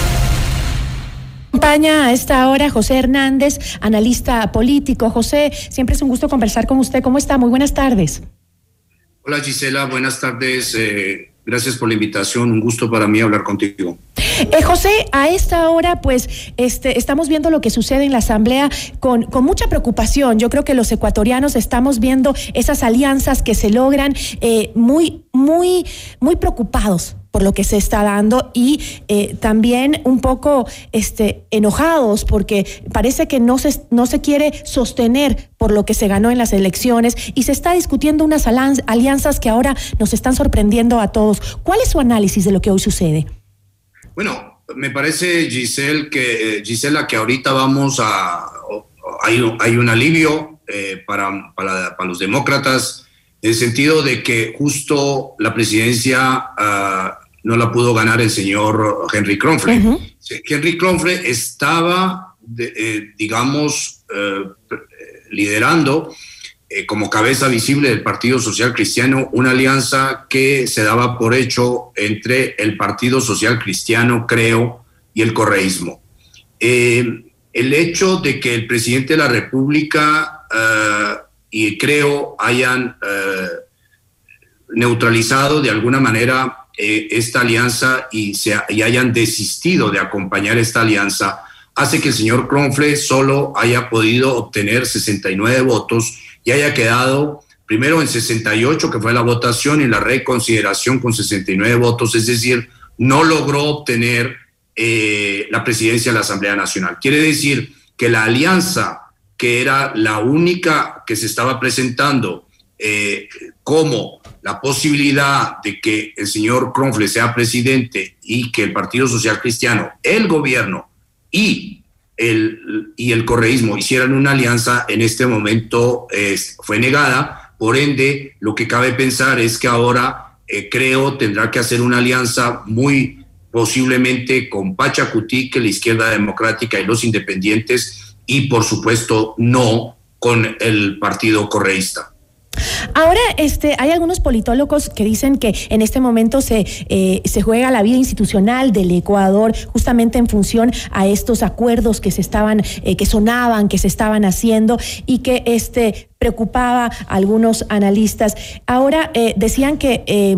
Acompaña a esta hora José Hernández, analista político. José, siempre es un gusto conversar con usted. ¿Cómo está? Muy buenas tardes. Hola Gisela, buenas tardes. Eh, gracias por la invitación. Un gusto para mí hablar contigo. Eh, José, a esta hora pues este, estamos viendo lo que sucede en la Asamblea con, con mucha preocupación. Yo creo que los ecuatorianos estamos viendo esas alianzas que se logran eh, muy, muy, muy preocupados por lo que se está dando y eh, también un poco este, enojados porque parece que no se, no se quiere sostener por lo que se ganó en las elecciones y se está discutiendo unas alianzas que ahora nos están sorprendiendo a todos. ¿Cuál es su análisis de lo que hoy sucede? Bueno, me parece, Giselle, que, Gisela, que ahorita vamos a... Hay, hay un alivio eh, para, para, para los demócratas en el sentido de que justo la presidencia uh, no la pudo ganar el señor Henry Kronfle. Uh-huh. Henry Kronfle estaba, de, eh, digamos, eh, liderando eh, como cabeza visible del Partido Social Cristiano una alianza que se daba por hecho entre el Partido Social Cristiano, Creo, y el correísmo. Eh, el hecho de que el presidente de la República uh, y Creo hayan eh, neutralizado de alguna manera eh, esta alianza y, se, y hayan desistido de acompañar esta alianza, hace que el señor Kronfle solo haya podido obtener sesenta y nueve votos y haya quedado primero en sesenta y ocho, que fue la votación, y la reconsideración con sesenta y nueve votos, es decir, no logró obtener eh, la presidencia de la Asamblea Nacional. Quiere decir que la alianza, que era la única que se estaba presentando eh, como la posibilidad de que el señor Kronfle sea presidente y que el Partido Social Cristiano, el gobierno y el, y el correísmo hicieran una alianza, en este momento eh, fue negada. Por ende, lo que cabe pensar es que ahora eh, Creo tendrá que hacer una alianza muy posiblemente con Pachacutic, la Izquierda Democrática y los independientes, y por supuesto no con el partido correísta. Ahora, este, hay algunos politólogos que dicen que en este momento se, eh, se juega la vida institucional del Ecuador justamente en función a estos acuerdos que se estaban, eh, que sonaban, que se estaban haciendo y que este preocupaba a algunos analistas. Ahora eh, decían que eh,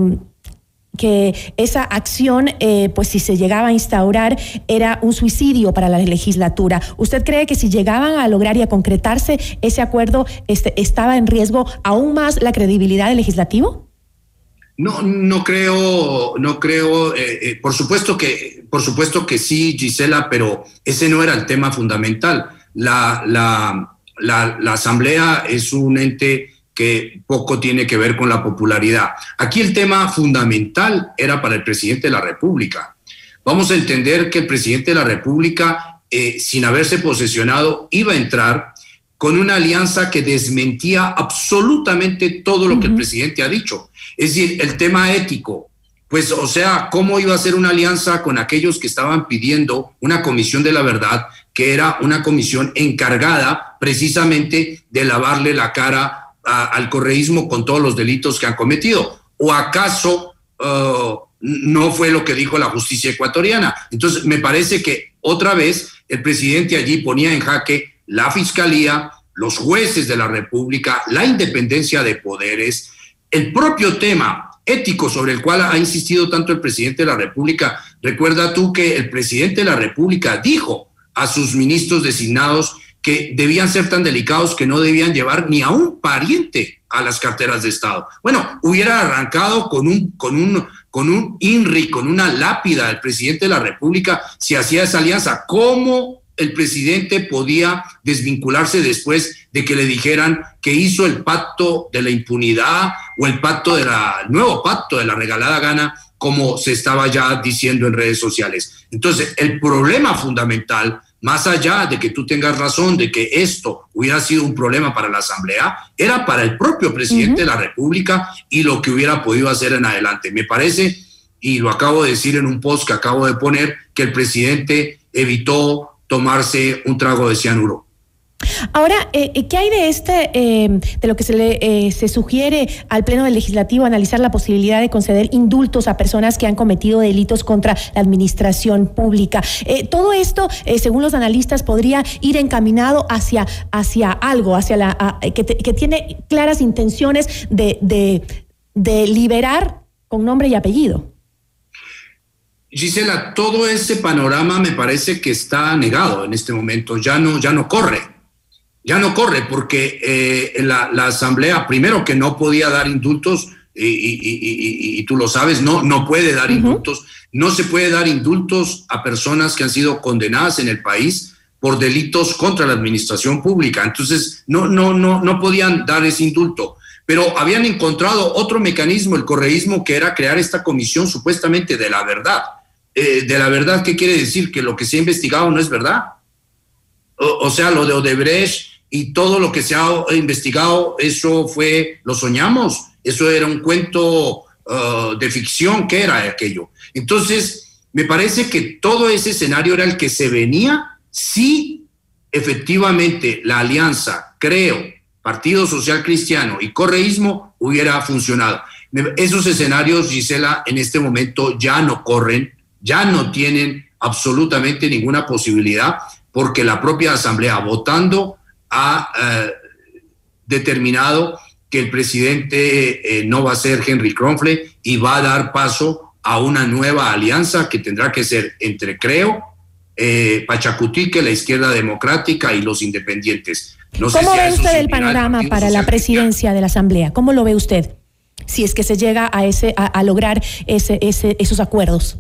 que esa acción, eh, pues si se llegaba a instaurar, era un suicidio para la legislatura. ¿Usted cree que si llegaban a lograr y a concretarse ese acuerdo, este, estaba en riesgo aún más la credibilidad del legislativo? No, no creo, no creo. Eh, eh, por supuesto que, por supuesto que sí, Gisela, pero ese no era el tema fundamental. La, la, la, la Asamblea es un ente que poco tiene que ver con la popularidad. Aquí el tema fundamental era para el presidente de la República. Vamos a entender que el presidente de la República, eh, sin haberse posesionado, iba a entrar con una alianza que desmentía absolutamente todo lo uh-huh. que el presidente ha dicho. Es decir, el tema ético, pues, o sea, ¿cómo iba a ser una alianza con aquellos que estaban pidiendo una comisión de la verdad, que era una comisión encargada precisamente de lavarle la cara a, al correísmo con todos los delitos que han cometido? ¿O acaso uh, no fue lo que dijo la justicia ecuatoriana? Entonces, me parece que otra vez el presidente allí ponía en jaque la fiscalía, los jueces de la República, la independencia de poderes, el propio tema ético sobre el cual ha insistido tanto el presidente de la República. Recuerda tú que el presidente de la República dijo a sus ministros designados que debían ser tan delicados que no debían llevar ni a un pariente a las carteras de Estado. Bueno, hubiera arrancado con un, con un, con un INRI, con una lápida del presidente de la República si hacía esa alianza. ¿Cómo el presidente podía desvincularse después de que le dijeran que hizo el pacto de la impunidad o el pacto de la, el nuevo pacto de la regalada gana, como se estaba ya diciendo en redes sociales? Entonces, el problema fundamental, más allá de que tú tengas razón de que esto hubiera sido un problema para la Asamblea, era para el propio presidente uh-huh. de la República y lo que hubiera podido hacer en adelante. Me parece, y lo acabo de decir en un post que acabo de poner, que el presidente evitó tomarse un trago de cianuro. Ahora, eh, ¿qué hay de este, eh, de lo que se le eh, se sugiere al Pleno del Legislativo, analizar la posibilidad de conceder indultos a personas que han cometido delitos contra la administración pública? Eh, todo esto, eh, según los analistas, podría ir encaminado hacia, hacia algo, hacia la a, que, te, que tiene claras intenciones de, de, de liberar con nombre y apellido. Gisela, todo ese panorama me parece que está negado en este momento, ya no, ya no corre, ya no corre porque eh, la, la Asamblea, primero que no podía dar indultos, y, y, y, y, y tú lo sabes, no, no puede dar uh-huh. indultos, no se puede dar indultos a personas que han sido condenadas en el país por delitos contra la administración pública, entonces no, no, no, no podían dar ese indulto. Pero habían encontrado otro mecanismo, el correísmo, que era crear esta comisión supuestamente de la verdad. Eh, de la verdad, ¿qué quiere decir? Que lo que se ha investigado no es verdad. O, o sea, lo de Odebrecht y todo lo que se ha investigado, eso fue, lo soñamos, eso era un cuento uh, de ficción. ¿Qué era aquello? Entonces, me parece que todo ese escenario era el que se venía si efectivamente la alianza, creo, Partido Social Cristiano y correísmo hubiera funcionado. Esos escenarios, Gisela, en este momento ya no corren, ya no tienen absolutamente ninguna posibilidad, porque la propia Asamblea, votando, ha eh, determinado que el presidente eh, no va a ser Henry Kronfle y va a dar paso a una nueva alianza que tendrá que ser entre, creo, eh, Pachacutique, la Izquierda Democrática y los independientes. No sé ¿Cómo si ve usted el panorama el para la presidencia de la Asamblea? ¿Cómo lo ve usted? Si es que se llega a ese a, a lograr ese, ese, esos acuerdos.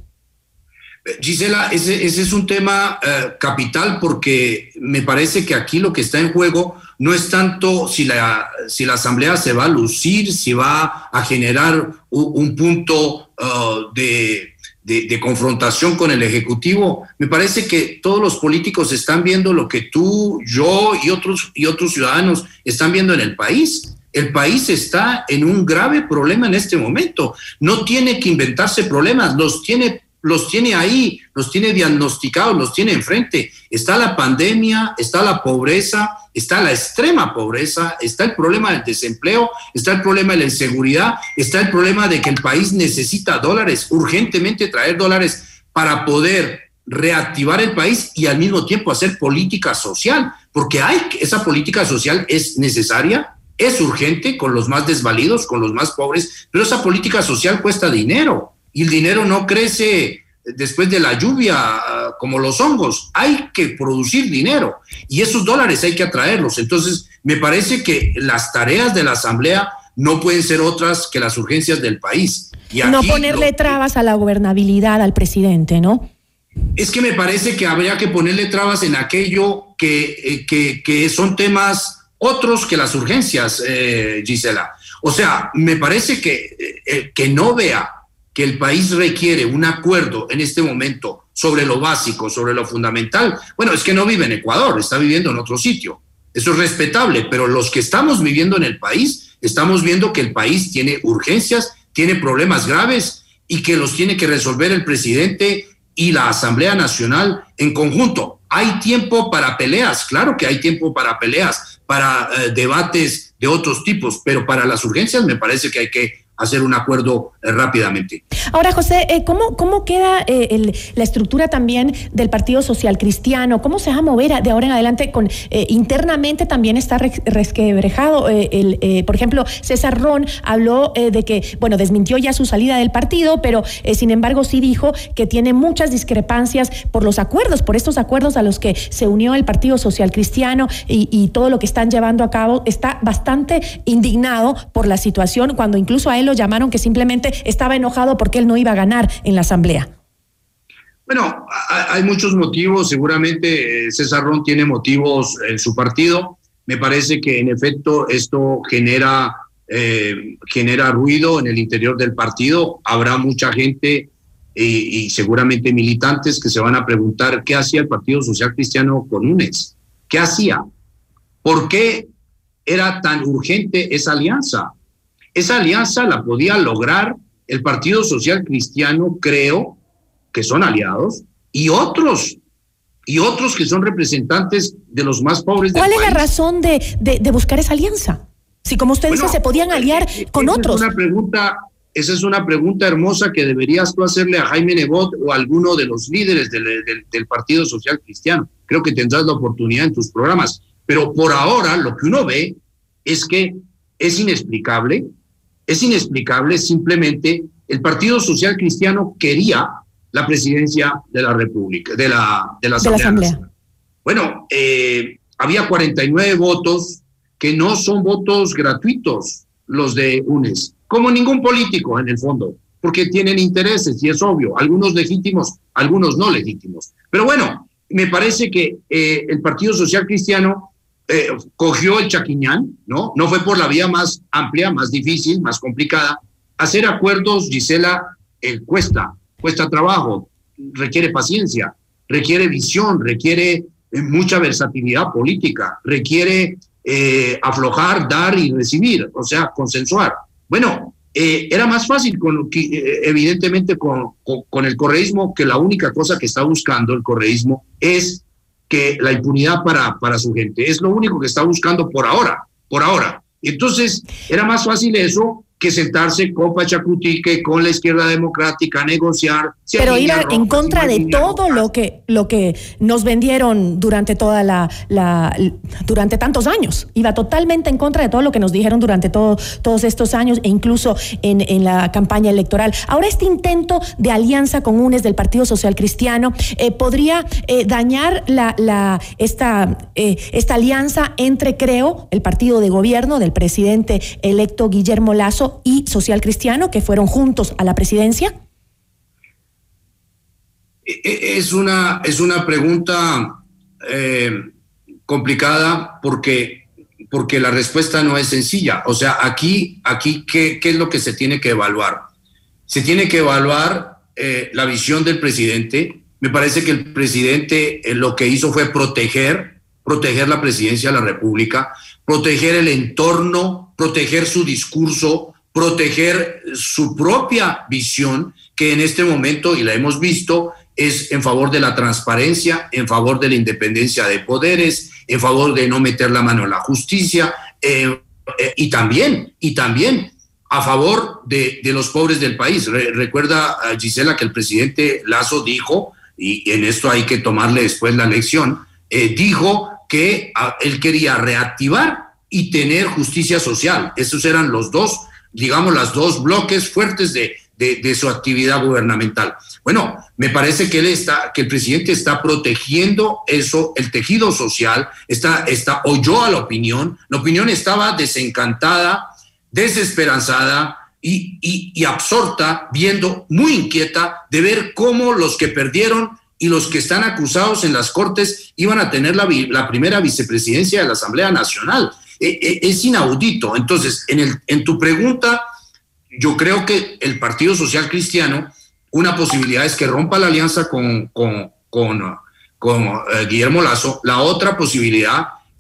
Gisela, ese, ese es un tema uh, capital, porque me parece que aquí lo que está en juego no es tanto si la, si la Asamblea se va a lucir, si va a generar un, un punto uh, de, de, de confrontación con el Ejecutivo. Me parece que todos los políticos están viendo lo que tú, yo y otros, y otros ciudadanos están viendo en el país. El país está en un grave problema en este momento. No tiene que inventarse problemas, los tiene los tiene ahí, los tiene diagnosticados, los tiene enfrente. Está la pandemia, está la pobreza, está la extrema pobreza, está el problema del desempleo, está el problema de la inseguridad, está el problema de que el país necesita dólares, urgentemente traer dólares para poder reactivar el país y al mismo tiempo hacer política social, porque hay, esa política social es necesaria, es urgente con los más desvalidos, con los más pobres, pero esa política social cuesta dinero. Y el dinero no crece después de la lluvia uh, como los hongos. Hay que producir dinero y esos dólares hay que atraerlos. Entonces, me parece que las tareas de la Asamblea no pueden ser otras que las urgencias del país. Y aquí no ponerle lo, trabas a la gobernabilidad al presidente, ¿no? Es que me parece que habría que ponerle trabas en aquello que, eh, que, que son temas otros que las urgencias, eh, Gisela. O sea, me parece que, eh, que no vea que el país requiere un acuerdo en este momento sobre lo básico, sobre lo fundamental. Bueno, es que no vive en Ecuador, está viviendo en otro sitio. eso es respetable, pero los que estamos viviendo en el país, estamos viendo que el país tiene urgencias, tiene problemas graves y que los tiene que resolver el presidente y la Asamblea Nacional en conjunto. Hay tiempo para peleas, claro que hay tiempo para peleas, para eh, debates de otros tipos, pero para las urgencias me parece que hay que hacer un acuerdo eh, rápidamente. Ahora, José, eh, ¿cómo, cómo queda eh, el, la estructura también del Partido Social Cristiano? ¿Cómo se va a mover de ahora en adelante? Con eh, internamente también está resquebrajado. Eh, el, eh, por ejemplo, César Ron habló eh, de que, bueno, desmintió ya su salida del partido, pero eh, sin embargo sí dijo que tiene muchas discrepancias por los acuerdos, por estos acuerdos a los que se unió el Partido Social Cristiano y, y todo lo que están llevando a cabo. Está bastante indignado por la situación, cuando incluso a él lo llamaron que simplemente estaba enojado porque él no iba a ganar en la asamblea. Bueno, hay muchos motivos, seguramente César Ron tiene motivos en su partido. Me parece que en efecto esto genera, eh, genera ruido en el interior del partido. Habrá mucha gente y, y seguramente militantes que se van a preguntar qué hacía el Partido Social Cristiano con UNES, qué hacía, por qué era tan urgente esa alianza. Esa alianza la podía lograr el Partido Social Cristiano, creo, que son aliados, y otros, y otros que son representantes de los más pobres del país. ¿Cuál es la razón de, de, de buscar esa alianza? Si, como usted bueno, dice, se podían aliar eh, con esa otros. Es una pregunta, esa es una pregunta hermosa que deberías tú hacerle a Jaime Nebot o a alguno de los líderes del, del, del Partido Social Cristiano. Creo que tendrás la oportunidad en tus programas. Pero por ahora lo que uno ve es que es inexplicable, es inexplicable simplemente el Partido Social Cristiano quería la presidencia de la República, de la, de la Asamblea. De la Asamblea. Bueno, eh, había cuarenta y nueve votos que no son votos gratuitos, los de UNES, como ningún político en el fondo, porque tienen intereses y es obvio, algunos legítimos, algunos no legítimos. Pero bueno, me parece que eh, el Partido Social Cristiano Eh, cogió el chaquiñán, ¿no? No fue por la vía más amplia, más difícil, más complicada. Hacer acuerdos, Gisela, eh, cuesta, cuesta trabajo, requiere paciencia, requiere visión, requiere eh, mucha versatilidad política, requiere eh, aflojar, dar y recibir, o sea, consensuar. Bueno, eh, era más fácil, con, eh, evidentemente, con, con, con el correísmo, que la única cosa que está buscando el correísmo es que la impunidad para, para su gente. Es lo único que está buscando por ahora, por ahora. Entonces, era más fácil eso que sentarse con Pachacutique, con la izquierda democrática, a negociar. Pero ir en contra de todo lo que, lo que nos vendieron durante toda la, la, durante tantos años. Iba totalmente en contra de todo lo que nos dijeron durante todo, todos estos años, e incluso en, en la campaña electoral. Ahora, este intento de alianza con UNES del Partido Social Cristiano eh, podría eh, dañar la, la, esta, eh, esta alianza entre, creo, el partido de gobierno del presidente electo Guillermo Lasso y Social Cristiano, que fueron juntos a la presidencia. Es una, es una pregunta eh, complicada porque, porque la respuesta no es sencilla. O sea, aquí, aquí ¿qué, qué es lo que se tiene que evaluar? Se tiene que evaluar eh, la visión del presidente. Me parece que el presidente eh, lo que hizo fue proteger, proteger la presidencia de la República, proteger el entorno, proteger su discurso, proteger su propia visión, que en este momento, y la hemos visto, es en favor de la transparencia, en favor de la independencia de poderes, en favor de no meter la mano en la justicia, eh, eh, y también, y también a favor de, de los pobres del país. Re, recuerda, Gisela, que el presidente Lasso dijo, y en esto hay que tomarle después la lección, eh, dijo que a, él quería reactivar y tener justicia social. Esos eran los dos, digamos, las dos bloques fuertes de, de, de su actividad gubernamental. Bueno, me parece que él está, que el presidente está protegiendo eso, el tejido social, está, está, oyó a la opinión, la opinión estaba desencantada, desesperanzada y, y, y absorta, viendo, muy inquieta, de ver cómo los que perdieron y los que están acusados en las Cortes iban a tener la, la primera vicepresidencia de la Asamblea Nacional. Es inaudito. Entonces, en, el, en tu pregunta, yo creo que el Partido Social Cristiano, una posibilidad es que rompa la alianza con, con, con, con eh, Guillermo Lasso. La otra posibilidad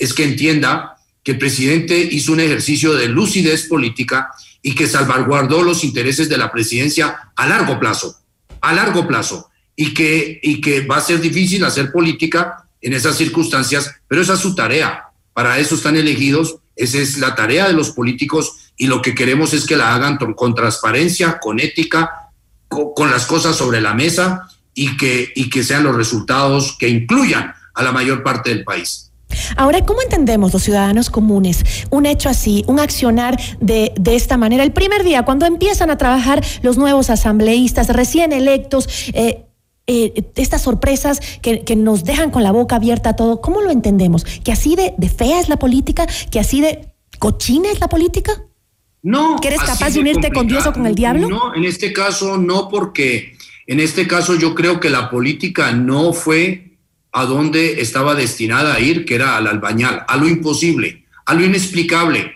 es que entienda que el presidente hizo un ejercicio de lucidez política y que salvaguardó los intereses de la presidencia a largo plazo, a largo plazo, y que, y que va a ser difícil hacer política en esas circunstancias, pero esa es su tarea, para eso están elegidos, esa es la tarea de los políticos y lo que queremos es que la hagan con transparencia, con ética, con, con las cosas sobre la mesa y que, y que sean los resultados que incluyan a la mayor parte del país. Ahora, ¿cómo entendemos los ciudadanos comunes un hecho así, un accionar de, de esta manera? El primer día, cuando empiezan a trabajar los nuevos asambleístas recién electos, eh, eh, estas sorpresas que, que nos dejan con la boca abierta a todo, ¿cómo lo entendemos? ¿Que así de, de fea es la política? ¿Que así de cochina es la política? No. ¿Que eres capaz de unirte complicado. con Dios o con el diablo? No, en este caso no, porque en este caso yo creo que la política no fue a donde estaba destinada a ir, que era al albañal, a lo imposible, a lo inexplicable.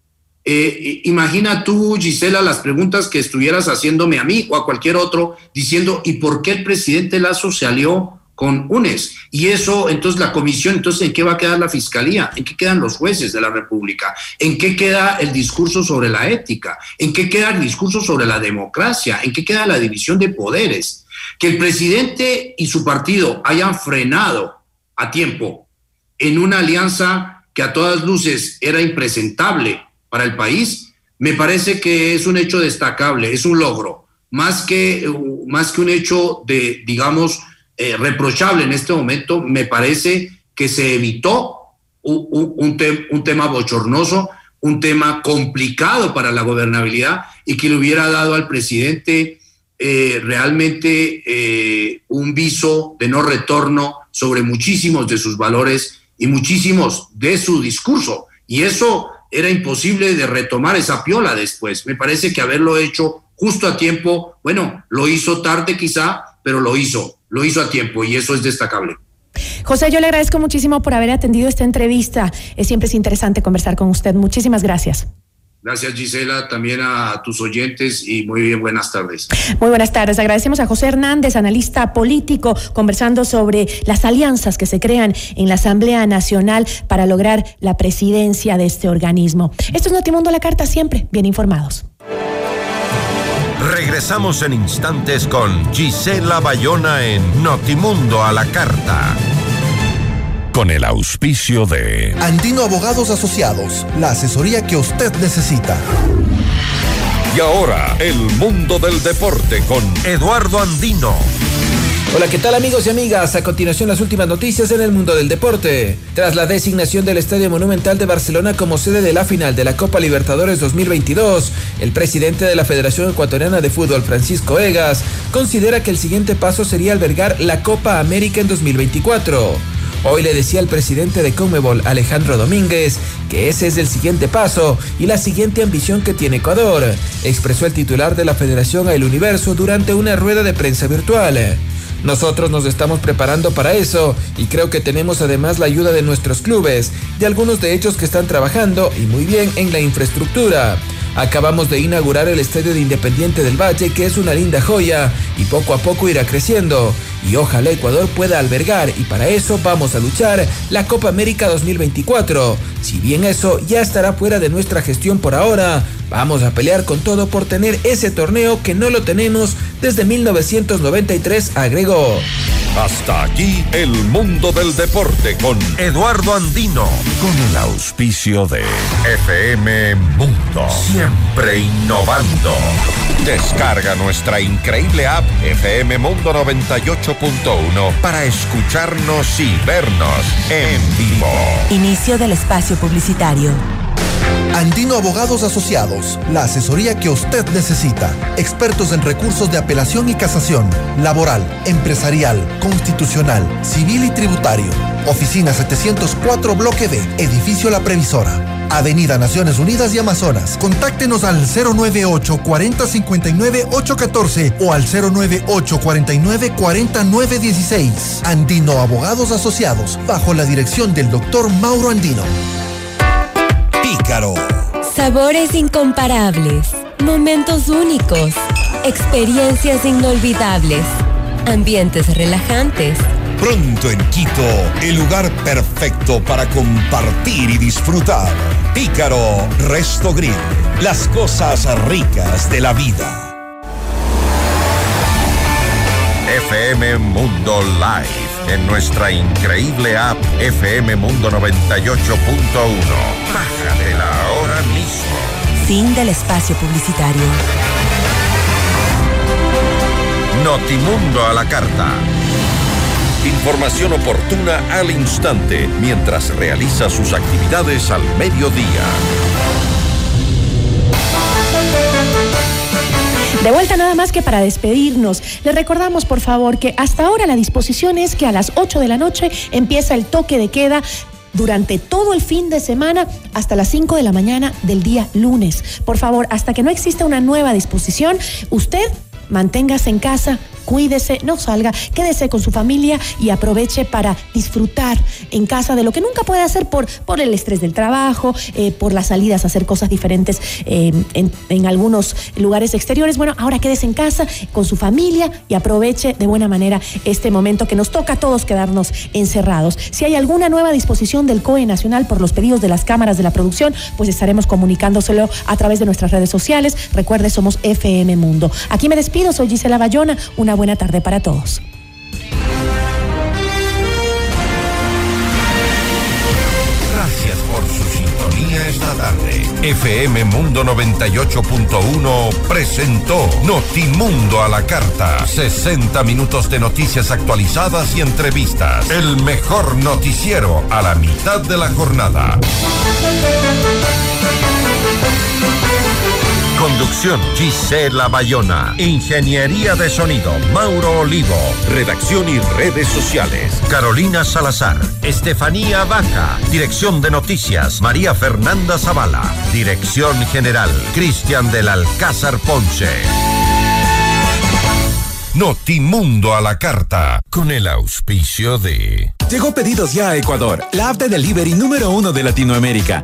Eh, imagina tú, Gisela, las preguntas que estuvieras haciéndome a mí o a cualquier otro, diciendo, ¿y por qué el presidente Lasso se alió con U N E S? Y eso, entonces la comisión, entonces ¿en qué va a quedar la fiscalía? ¿En qué quedan los jueces de la República? ¿En qué queda el discurso sobre la ética? ¿En qué queda el discurso sobre la democracia? ¿En qué queda la división de poderes? Que el presidente y su partido hayan frenado a tiempo en una alianza que a todas luces era impresentable para el país, me parece que es un hecho destacable, es un logro, más que, más que un hecho de, digamos, eh, reprochable en este momento. Me parece que se evitó un, un, un, te, un tema bochornoso, un tema complicado para la gobernabilidad y que le hubiera dado al presidente eh, realmente eh, un viso de no retorno sobre muchísimos de sus valores y muchísimos de su discurso. Y eso era imposible de retomar esa piola después. Me parece que haberlo hecho justo a tiempo, bueno, lo hizo tarde quizá, pero lo hizo, lo hizo a tiempo y eso es destacable. José, yo le agradezco muchísimo por haber atendido esta entrevista. Es, siempre es interesante conversar con usted. Muchísimas gracias. Gracias, Gisela, también a tus oyentes y muy bien, buenas tardes. Muy buenas tardes. Agradecemos a José Hernández, analista político, conversando sobre las alianzas que se crean en la Asamblea Nacional para lograr la presidencia de este organismo. Esto es Notimundo a la Carta, siempre bien informados. Regresamos en instantes con Gisela Bayona en Notimundo a la Carta. Con el auspicio de Andino Abogados Asociados, la asesoría que usted necesita. Y ahora, el mundo del deporte con Eduardo Andino. Hola, ¿qué tal amigos y amigas? A continuación las últimas noticias en el mundo del deporte. Tras la designación del Estadio Monumental de Barcelona como sede de la final de la Copa Libertadores dos mil veintidós, el presidente de la Federación Ecuatoriana de Fútbol, Francisco Egas, considera que el siguiente paso sería albergar la Copa América en dos mil veinticuatro. Hoy le decía al presidente de Conmebol, Alejandro Domínguez, que ese es el siguiente paso y la siguiente ambición que tiene Ecuador, expresó el titular de la Federación a El Universo durante una rueda de prensa virtual. Nosotros nos estamos preparando para eso y creo que tenemos además la ayuda de nuestros clubes, de algunos de ellos que están trabajando y muy bien en la infraestructura. Acabamos de inaugurar el Estadio de Independiente del Valle, que es una linda joya y poco a poco irá creciendo. Y ojalá Ecuador pueda albergar, y para eso vamos a luchar, la Copa América dos mil veinticuatro. Si bien eso ya estará fuera de nuestra gestión por ahora, vamos a pelear con todo por tener ese torneo que no lo tenemos desde mil novecientos noventa y tres, agregó. Hasta aquí el mundo del deporte con Eduardo Andino, con el auspicio de F M Mundo, siempre innovando. Descarga nuestra increíble app F M Mundo noventa y ocho punto uno para escucharnos y vernos en vivo. Inicio del espacio publicitario. Andino Abogados Asociados, la asesoría que usted necesita. Expertos en recursos de apelación y casación, laboral, empresarial, constitucional, civil y tributario. Oficina setecientos cuatro Bloque B, Edificio La Previsora. Avenida Naciones Unidas y Amazonas. Contáctenos al cero nueve ocho, cuarenta, cincuenta y nueve, ocho catorce o al cero nueve ocho, cuarenta y nueve, cuarenta, nueve dieciséis. Andino Abogados Asociados, bajo la dirección del doctor Mauro Andino. Pícaro. Sabores incomparables, momentos únicos, experiencias inolvidables, ambientes relajantes, Pronto en Quito, el lugar perfecto para compartir y disfrutar. Pícaro Resto Grill, las cosas ricas de la vida. F M Mundo Live, en nuestra increíble app F M Mundo noventa y ocho punto uno. Bájatela ahora mismo. Fin del espacio publicitario. Notimundo a la carta. Información oportuna al instante mientras realiza sus actividades al mediodía. De vuelta nada más que para despedirnos. Les recordamos, por favor, que hasta ahora la disposición es que a las ocho de la noche empieza el toque de queda durante todo el fin de semana hasta las cinco de la mañana del día lunes. Por favor, hasta que no exista una nueva disposición, usted manténgase en casa, cuídese, no salga, quédese con su familia y aproveche para disfrutar en casa de lo que nunca puede hacer por, por el estrés del trabajo, eh, por las salidas a hacer cosas diferentes eh, en, en algunos lugares exteriores. Bueno, ahora quédese en casa con su familia y aproveche de buena manera este momento que nos toca a todos quedarnos encerrados. Si hay alguna nueva disposición del C O E Nacional por los pedidos de las cámaras de la producción, pues estaremos comunicándoselo a través de nuestras redes sociales. Recuerde, somos F M Mundo. Aquí me despido, soy Gisela Bayona. Una buena tarde para todos. Gracias por su sintonía esta tarde. F M Mundo noventa y ocho punto uno presentó Notimundo a la carta. sesenta minutos de noticias actualizadas y entrevistas. El mejor noticiero a la mitad de la jornada. Conducción Gisela Bayona. Ingeniería de sonido Mauro Olivo. Redacción y redes sociales Carolina Salazar, Estefanía Baja. Dirección de noticias María Fernanda Zavala. Dirección general Cristian del Alcázar Ponce. Notimundo a la carta, con el auspicio de... Llegó Pedidos Ya a Ecuador, la app de delivery número uno de Latinoamérica.